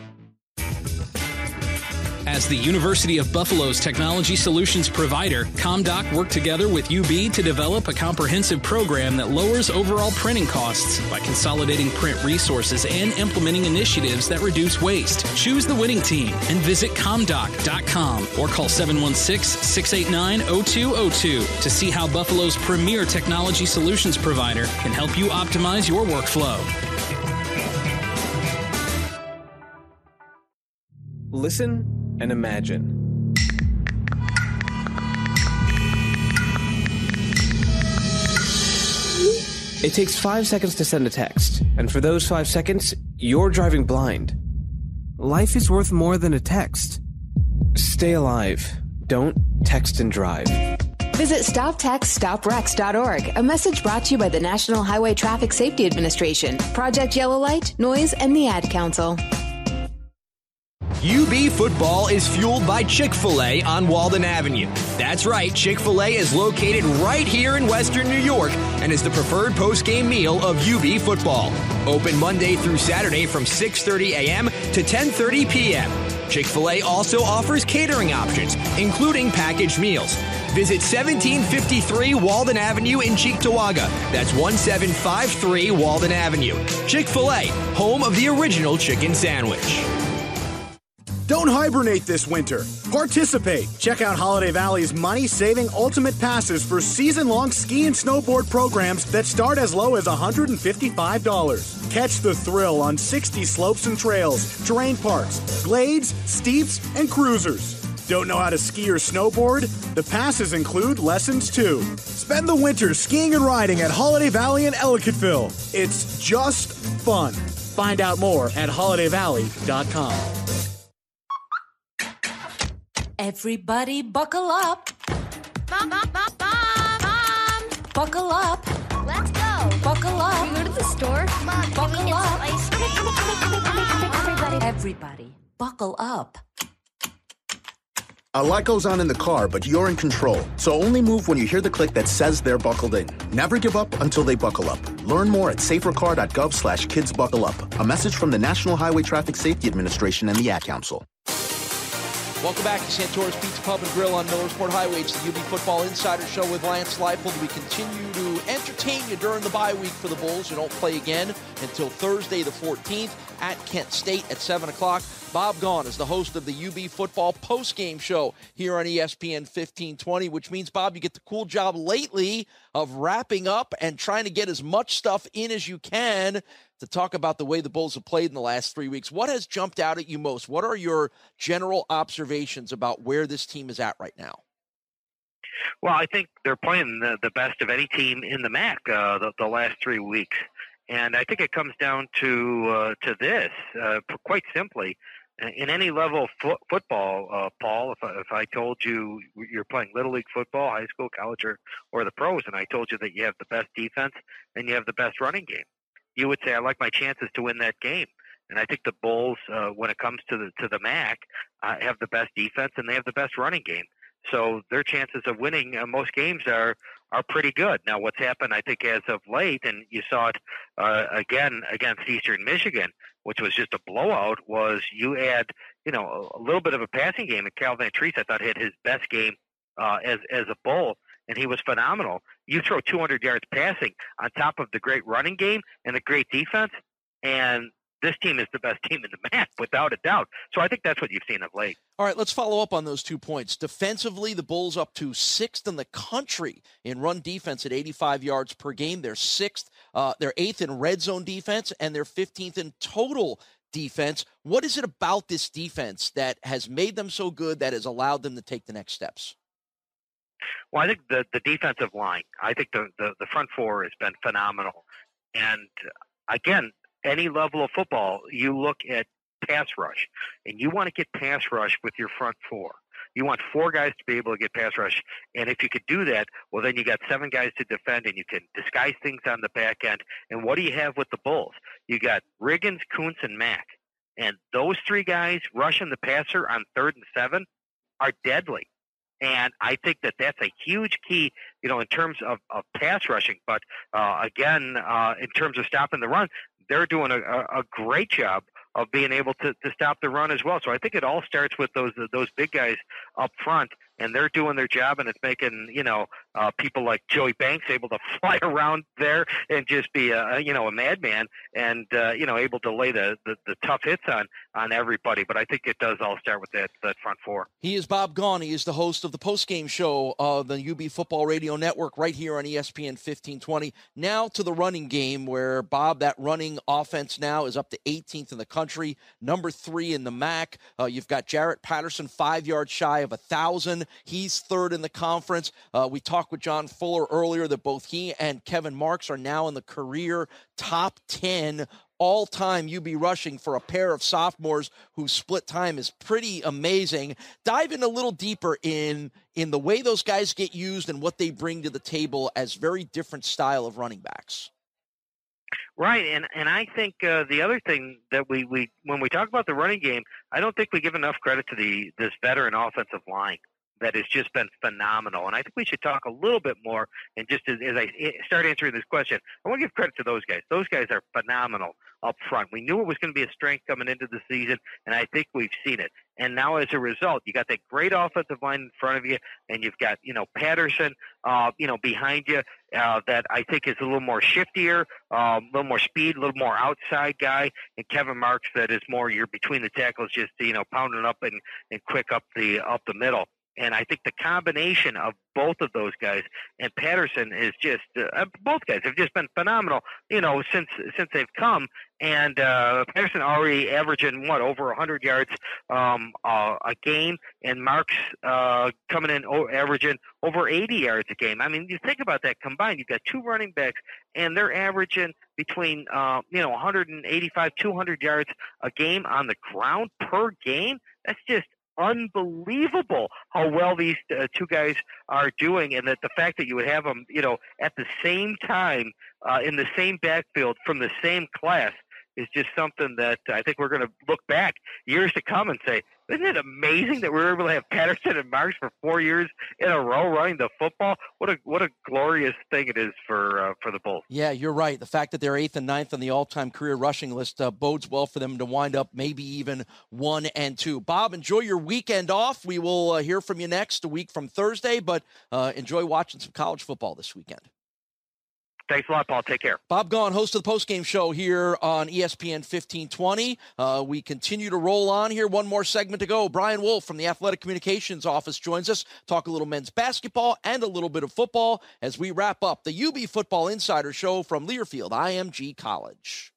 As the University of Buffalo's technology solutions provider, ComDoc worked together with U B to develop a comprehensive program that lowers overall printing costs by consolidating print resources and implementing initiatives that reduce waste. Choose the winning team and visit comdoc dot com or call seven one six, six eight nine, zero two zero two to see how Buffalo's premier technology solutions provider can help you optimize your workflow. Listen and imagine. It takes five seconds to send a text, and for those five seconds, you're driving blind. Life is worth more than a text. Stay alive. Don't text and drive. Visit stop text stop wrecks dot org. A message brought to you by the National Highway Traffic Safety Administration, Project Yellow Light, Noise, and the Ad Council. U B football is fueled by Chick-fil-A on Walden Avenue. That's right, Chick-fil-A is located right here in Western New York and is the preferred post-game meal of U B football. Open Monday through Saturday from six thirty a.m. to ten thirty p.m. Chick-fil-A also offers catering options, including packaged meals. Visit seventeen fifty-three Walden Avenue in Cheektowaga. That's one seven five three Walden Avenue. Chick-fil-A, home of the original chicken sandwich. Don't hibernate this winter. Participate. Check out Holiday Valley's money-saving ultimate passes for season-long ski and snowboard programs that start as low as one hundred fifty-five dollars. Catch the thrill on sixty slopes and trails, terrain parks, glades, steeps, and cruisers. Don't know how to ski or snowboard? The passes include lessons too. Spend the winter skiing and riding at Holiday Valley in Ellicottville. It's just fun. Find out more at holiday valley dot com. Everybody buckle up. Mom, mom, mom, mom, mom. Buckle up. Let's go. Buckle up. Can we go to the store? Mom, buckle can we get some ice cream? Everybody, everybody, buckle up. A lot goes on in the car, but you're in control. So only move when you hear the click that says they're buckled in. Never give up until they buckle up. Learn more at safercar dot gov slash kids buckle up. A message from the National Highway Traffic Safety Administration and the Ad Council. Welcome back to Santora's Pizza Pub and Grill on Millersport Highway. It's the U B Football Insider Show with Lance Leipold. We continue to entertain you during the bye week for the Bulls, who don't play again until Thursday the fourteenth at Kent State at seven o'clock. Bob Gaughan is the host of the U B Football postgame show here on E S P N fifteen twenty, which means, Bob, you get the cool job lately of wrapping up and trying to get as much stuff in as you can to talk about the way the Bulls have played in the last three weeks. What has jumped out at you most? What are your general observations about where this team is at right now? Well, I think they're playing the, the best of any team in the M A C uh, the, the last three weeks. And I think it comes down to uh, to this, uh, quite simply. In any level of fo- football, uh, Paul, if I, if I told you you're playing Little League football, high school, college, or, or the pros, and I told you that you have the best defense and you have the best running game, you would say, I like my chances to win that game. And I think the Bulls, uh, when it comes to the to the M A C, uh, have the best defense and they have the best running game. So their chances of winning uh, most games are are pretty good. Now, what's happened, I think, as of late, and you saw it uh, again against Eastern Michigan, which was just a blowout, was you had, you know, a, a little bit of a passing game. And Cal Van Treese, I thought, had his best game uh, as as a Bull, and he was phenomenal. You throw two hundred yards passing on top of the great running game and the great defense, and this team is the best team in the M A C, without a doubt. So I think that's what you've seen of late. All right, let's follow up on those two points. Defensively, the Bulls up to sixth in the country in run defense at eighty-five yards per game. They're sixth, uh, they're eighth in red zone defense, and they're fifteenth in total defense. What is it about this defense that has made them so good, that has allowed them to take the next steps? Well, I think the, the defensive line, I think the, the, the front four has been phenomenal. And again, any level of football, you look at pass rush, and you want to get pass rush with your front four. You want four guys to be able to get pass rush. And if you could do that, well, then you got seven guys to defend, and you can disguise things on the back end. And what do you have with the Bulls? You got Riggins, Kuntz, and Mack. And those three guys rushing the passer on third and seven are deadly. And I think that that's a huge key, you know, in terms of, of pass rushing. But, uh, again, uh, in terms of stopping the run, they're doing a, a great job of being able to, to stop the run as well. So I think it all starts with those those big guys up front, and they're doing their job, and it's making, you know, uh, people like Joey Banks able to fly around there and just be a, you know, a madman and, uh, you know, able to lay the, the, the tough hits on, on everybody. But I think it does all start with that, that front four. He is Bob Gaughan. He is the host of the postgame show of the U B Football Radio Network right here on E S P N fifteen twenty. Now to the running game, where, Bob, that running offense now is up to eighteenth in the country, number three in the M A C. Uh, you've got Jarrett Patterson, five yards shy of one thousand. He's third in the conference. Uh, we talked with John Fuller earlier that both he and Kevin Marks are now in the career top ten all-time U B rushing for a pair of sophomores whose split time is pretty amazing. Dive in a little deeper in in the way those guys get used and what they bring to the table as very different style of running backs. Right, and and I think uh, the other thing that we, we when we talk about the running game, I don't think we give enough credit to the this veteran offensive line that has just been phenomenal. And I think we should talk a little bit more. And just as, as I start answering this question, I want to give credit to those guys. Those guys are phenomenal up front. We knew it was going to be a strength coming into the season, and I think we've seen it. And now as a result, you got that great offensive line in front of you, and you've got, you know, Patterson, uh, you know, behind you uh, that I think is a little more shiftier, um, a little more speed, a little more outside guy, and Kevin Marks that is more you're between the tackles, just, you know, pounding up and, and quick up the up the middle. And I think the combination of both of those guys and Patterson is just uh, both guys have just been phenomenal, you know, since since they've come. And uh, Patterson already averaging what over one hundred yards um, uh, a game, and Marks uh, coming in o- averaging over eighty yards a game. I mean, you think about that combined. You've got two running backs, and they're averaging between uh, you know one eighty-five, two hundred yards a game on the ground per game. That's just unbelievable how well these uh, two guys are doing, and that the fact that you would have them, you know, at the same time uh, in the same backfield from the same class is just something that I think we're going to look back years to come and say, isn't it amazing that we were able to have Patterson and Marks for four years in a row running the football? What a what a glorious thing it is for uh, for the Bulls. Yeah, you're right. The fact that they're eighth and ninth on the all-time career rushing list uh, bodes well for them to wind up maybe even one and two. Bob, enjoy your weekend off. We will uh, hear from you next a week from Thursday, but uh, enjoy watching some college football this weekend. Thanks a lot, Paul. Take care. Bob Gaughan, host of the postgame show here on E S P N fifteen twenty. Uh, we continue to roll on here. One more segment to go. Brian Wolf from the Athletic Communications Office joins us. Talk a little men's basketball and a little bit of football as we wrap up the U B Football Insider Show from Learfield I M G College.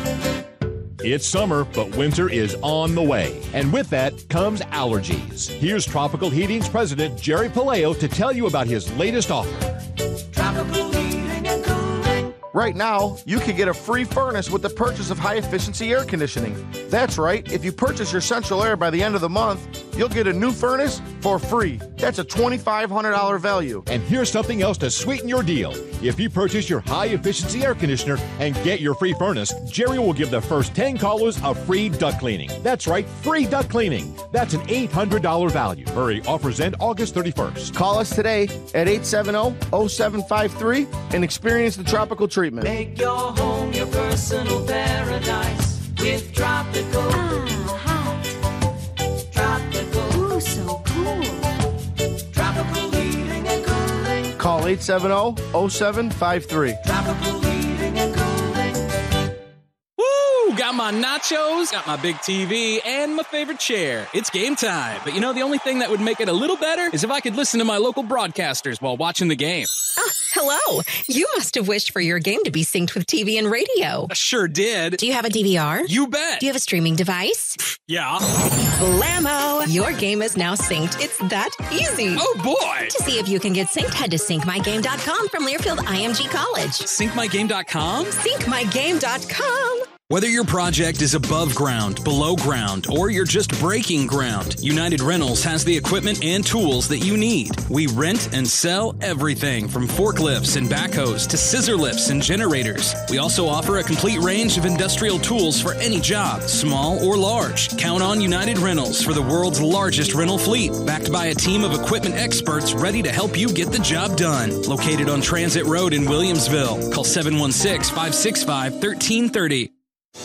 It's summer, but winter is on the way. And with that comes allergies. Here's Tropical Heating's president, Jerry Paleo, to tell you about his latest offer. Tropical Heating and Cooling. Right now, you can get a free furnace with the purchase of high-efficiency air conditioning. That's right. If you purchase your Central Air by the end of the month, you'll get a new furnace for free. That's a twenty-five hundred dollars value. And here's something else to sweeten your deal. If you purchase your high-efficiency air conditioner and get your free furnace, Jerry will give the first ten callers a free duct cleaning. That's right, free duct cleaning. That's an eight hundred dollars value. Hurry, offers end August thirty-first. Call us today at eight seven zero, zero seven five three and experience the tropical treatment. Make your home your personal paradise with tropical. Ah, hot. Tropical. Ooh, so cool. Tropical Heating and Cooling. Call eight seven zero, zero seven five three. Tropical Heating and Cooling. Woo! Got my nachos, got my big T V, and my favorite chair. It's game time. But you know, the only thing that would make it a little better is if I could listen to my local broadcasters while watching the game. Ah, hello. You must have wished for your game to be synced with T V and radio. I sure did. Do you have a D V R? You bet. Do you have a streaming device? Yeah. Blammo! Your game is now synced. It's that easy. Oh, boy. To see if you can get synced, head to sync my game dot com from Learfield I M G College. sync my game dot com? sync my game dot com. Whether your project is above ground, below ground, or you're just breaking ground, United Rentals has the equipment and tools that you need. We rent and sell everything from forklifts and backhoes to scissor lifts and generators. We also offer a complete range of industrial tools for any job, small or large. Count on United Rentals for the world's largest rental fleet, backed by a team of equipment experts ready to help you get the job done. Located on Transit Road in Williamsville. Call seven one six, five six five, one three three zero.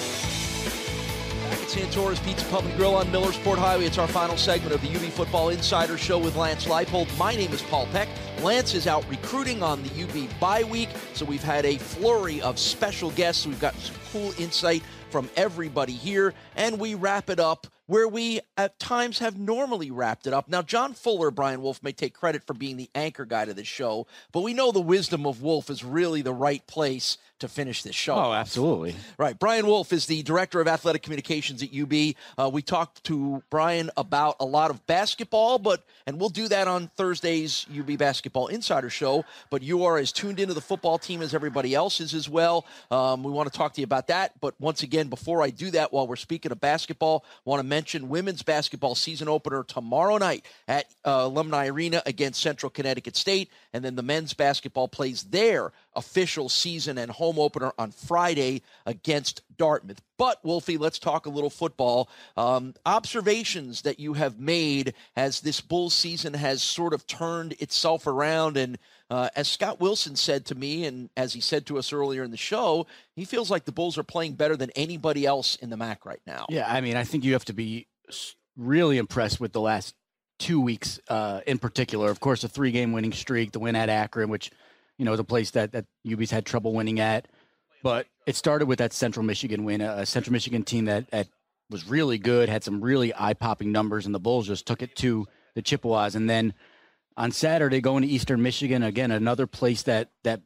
Santora's Pizza Pub and Grill on Millersport Highway. It's our final segment of the U B Football Insider Show with Lance Leipold. My name is Paul Peck. Lance is out recruiting on the U B bye week, so we've had a flurry of special guests. We've gotten some cool insight from everybody here, and we wrap it up where we at times have normally wrapped it up. Now, John Fuller, Brian Wolf, may take credit for being the anchor guy to this show, but we know the wisdom of Wolf is really the right place to finish this show. Oh, absolutely. Right. Brian Wolf is the Director of Athletic Communications at U B. Uh, we talked to Brian about a lot of basketball, but and we'll do that on Thursday's U B Basketball Insider Show, but you are as tuned into the football team as everybody else is as well. Um, we want to talk to you about that, but once again, before I do that, while we're speaking of basketball, I want to mention women's basketball season opener tomorrow night at uh, Alumni Arena against Central Connecticut State, and then the men's basketball plays their official season and home opener on Friday against Dartmouth. But, Wolfie, let's talk a little football. Um, observations that you have made as this Bulls season has sort of turned itself around. And uh, as Scott Wilson said to me, and as he said to us earlier in the show, he feels like the Bulls are playing better than anybody else in the M A C right now. Yeah, I mean, I think you have to be really impressed with the last two weeks uh, in particular. Of course, a three-game winning streak, the win at Akron, which, you know, the place that, that U B's had trouble winning at. But it started with that Central Michigan win, a Central Michigan team that, that was really good, had some really eye-popping numbers, and the Bulls just took it to the Chippewas. And then on Saturday, going to Eastern Michigan, again, another place that, that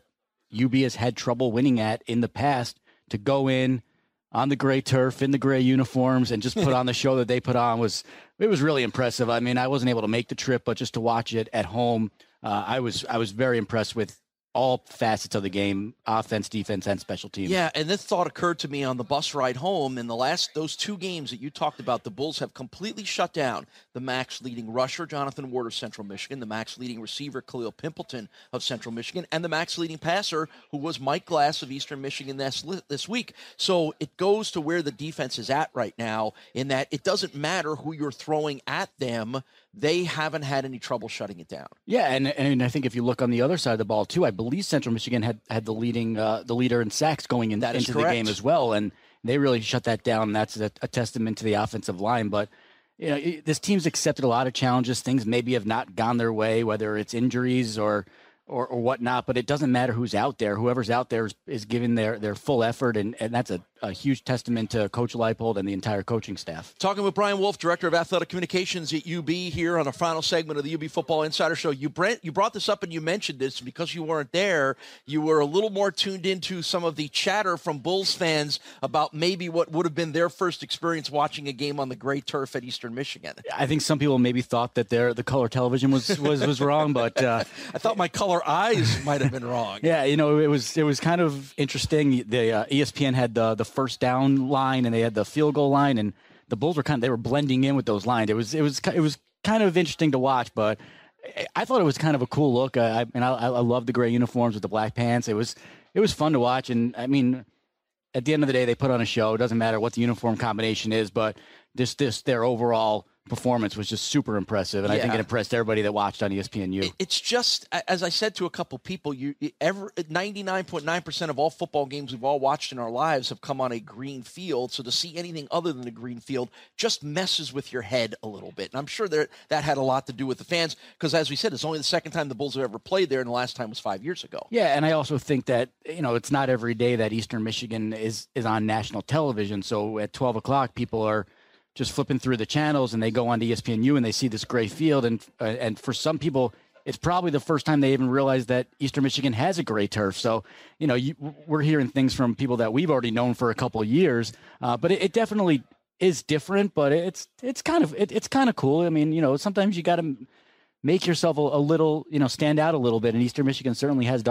U B has had trouble winning at in the past, to go in on the gray turf, in the gray uniforms, and just put on the show that they put on was it was really impressive. I mean, I wasn't able to make the trip, but just to watch it at home, uh, I was I was very impressed with all facets of the game, offense, defense, and special teams. Yeah, and this thought occurred to me on the bus ride home. In the last, those two games that you talked about, the Bulls have completely shut down the M A C's leading rusher, Jonathan Ward of Central Michigan, the M A C's leading receiver, Khalil Pimpleton of Central Michigan, and the M A C's leading passer, who was Mike Glass of Eastern Michigan this, this week. So it goes to where the defense is at right now, in that it doesn't matter who you're throwing at them. They haven't had any trouble shutting it down. Yeah, and and I think if you look on the other side of the ball too, I believe Central Michigan had, had the leading uh, the leader in sacks going in, into the game as well, and they really shut that down. And that's a, a testament to the offensive line. But you know, it, this team's accepted a lot of challenges. Things maybe have not gone their way, whether it's injuries or or, or whatnot. But it doesn't matter who's out there. Whoever's out there is, is giving their, their full effort, and, and that's a, a huge testament to Coach Leipold and the entire coaching staff. Talking with Brian Wolf, Director of Athletic Communications at U B, here on a final segment of the U B Football Insider Show. You, Brent, you brought this up and you mentioned this because you weren't there. You were a little more tuned into some of the chatter from Bulls fans about maybe what would have been their first experience watching a game on the gray turf at Eastern Michigan. I think some people maybe thought that their the color television was was, was wrong, but uh, I thought my color eyes might have been wrong. Yeah, you know, it was it was kind of interesting. The uh, E S P N had the the first down line and they had the field goal line, and the Bulls were kind of they were blending in with those lines. It was it was it was kind of interesting to watch, but I thought it was kind of a cool look. I and I, I love the gray uniforms with the black pants. It was it was fun to watch, and I mean, at the end of the day, they put on a show. It doesn't matter what the uniform combination is, but this this their overall performance was just super impressive, and yeah. I think it impressed everybody that watched on E S P N U. It's just, as I said to a couple people, you ever ninety-nine point nine percent of all football games we've all watched in our lives have come on a green field, so to see anything other than a green field just messes with your head a little bit, and I'm sure that that had a lot to do with the fans, because as we said, it's only the second time the Bulls have ever played there, and the last time was five years ago. Yeah, and I also think that, you know, it's not every day that Eastern Michigan is, is on national television, so at twelve o'clock, people are just flipping through the channels and they go on to E S P N U and they see this gray field. And uh, and for some people, it's probably the first time they even realize that Eastern Michigan has a gray turf. So, you know, you, we're hearing things from people that we've already known for a couple of years. Uh, but it, it definitely is different, but it's it's kind of it, it's kind of cool. I mean, you know, sometimes you got to make yourself a, a little, you know, stand out a little bit, and Eastern Michigan certainly has done that.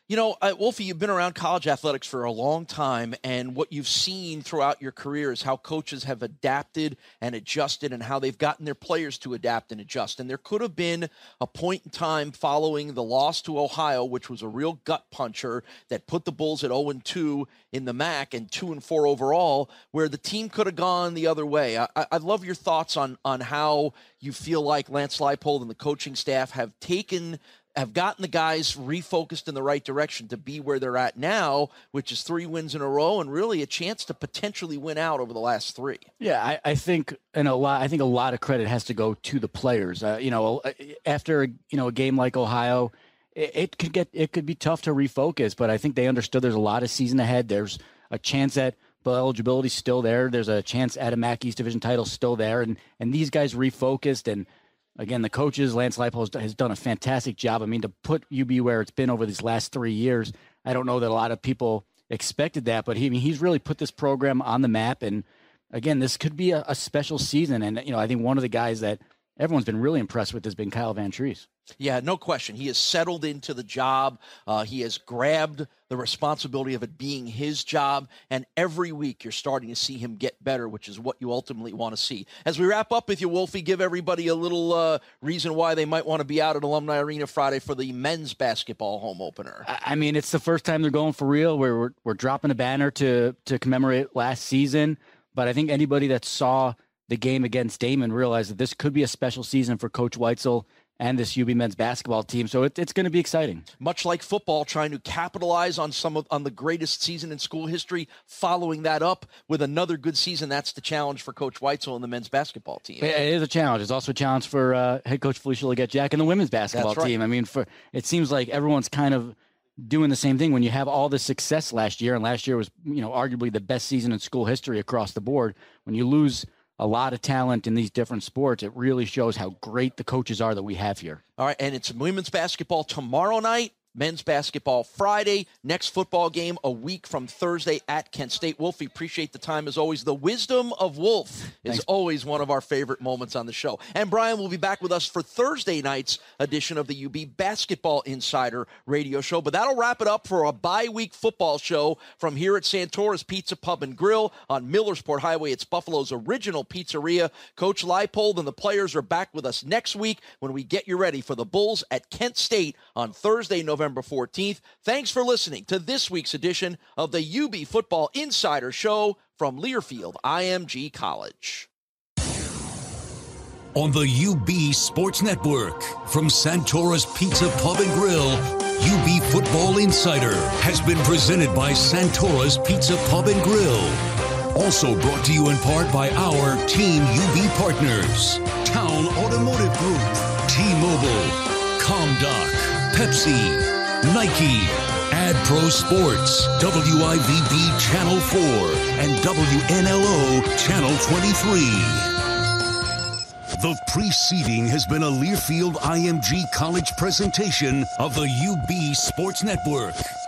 You know, uh, Wolfie, you've been around college athletics for a long time, and what you've seen throughout your career is how coaches have adapted and adjusted and how they've gotten their players to adapt and adjust. And there could have been a point in time following the loss to Ohio, which was a real gut puncher that put the Bulls at oh and two in the M A C and two and four overall, where the team could have gone the other way. I, I'd love your thoughts on, on how you feel like Lance Leipold and the coaching staff have taken have gotten the guys refocused in the right direction to be where they're at now, which is three wins in a row and really a chance to potentially win out over the last three. Yeah, I, I think and a lot. I think a lot of credit has to go to the players. Uh, you know, after you know a game like Ohio, it, it could get it could be tough to refocus, but I think they understood there's a lot of season ahead. There's a chance that bowl eligibility still there. There's a chance at a M A C East Division title still there, and and these guys refocused. And again, the coaches, Lance Leipold has done a fantastic job. I mean, to put U B where it's been over these last three years, I don't know that a lot of people expected that, but he, I mean, he's really put this program on the map. And again, this could be a, a special season. And, you know, I think one of the guys that everyone's been really impressed with has been Kyle Van Treese. Yeah, no question. He has settled into the job. Uh, he has grabbed the responsibility of it being his job. And every week you're starting to see him get better, which is what you ultimately want to see. As we wrap up with you, Wolfie, give everybody a little uh, reason why they might want to be out at Alumni Arena Friday for the men's basketball home opener. I mean, it's the first time they're going for real. We're, we're, we're dropping a banner to, to commemorate last season. But I think anybody that saw the game against Damon realized that this could be a special season for Coach Weitzel and this U B men's basketball team. So it, it's going to be exciting. Much like football, trying to capitalize on some of on the greatest season in school history, following that up with another good season. That's the challenge for Coach Weitzel and the men's basketball team. It is a challenge. It's also a challenge for uh, head coach Felicia Legette-Jack and the women's basketball right. team. I mean, for it seems like everyone's kind of doing the same thing when you have all this success last year, and last year was, you know, arguably the best season in school history across the board. When you lose a lot of talent in these different sports, it really shows how great the coaches are that we have here. All right, and it's women's basketball tomorrow night, men's basketball Friday, next football game a week from Thursday at Kent State. Wolfie, appreciate the time as always. The wisdom of Wolf is Thanks. always one of our favorite moments on the show. And Brian will be back with us for Thursday night's edition of the U B Basketball Insider radio show. But that'll wrap it up for a bye-week football show from here at Santora's Pizza Pub and Grill on Millersport Highway. It's Buffalo's original pizzeria. Coach Leipold and the players are back with us next week when we get you ready for the Bulls at Kent State on Thursday, November fourteenth. Thanks for listening to this week's edition of the U B Football Insider Show from Learfield I M G College. On the U B Sports Network, from Santora's Pizza Pub and Grill, U B Football Insider has been presented by Santora's Pizza Pub and Grill. Also brought to you in part by our Team U B partners, Town Automotive Group, T-Mobile, ComDoc, Pepsi, Nike, AdPro Sports, W I V B Channel four, and W N L O Channel twenty-three. The preceding has been a Learfield I M G College presentation of the U B Sports Network.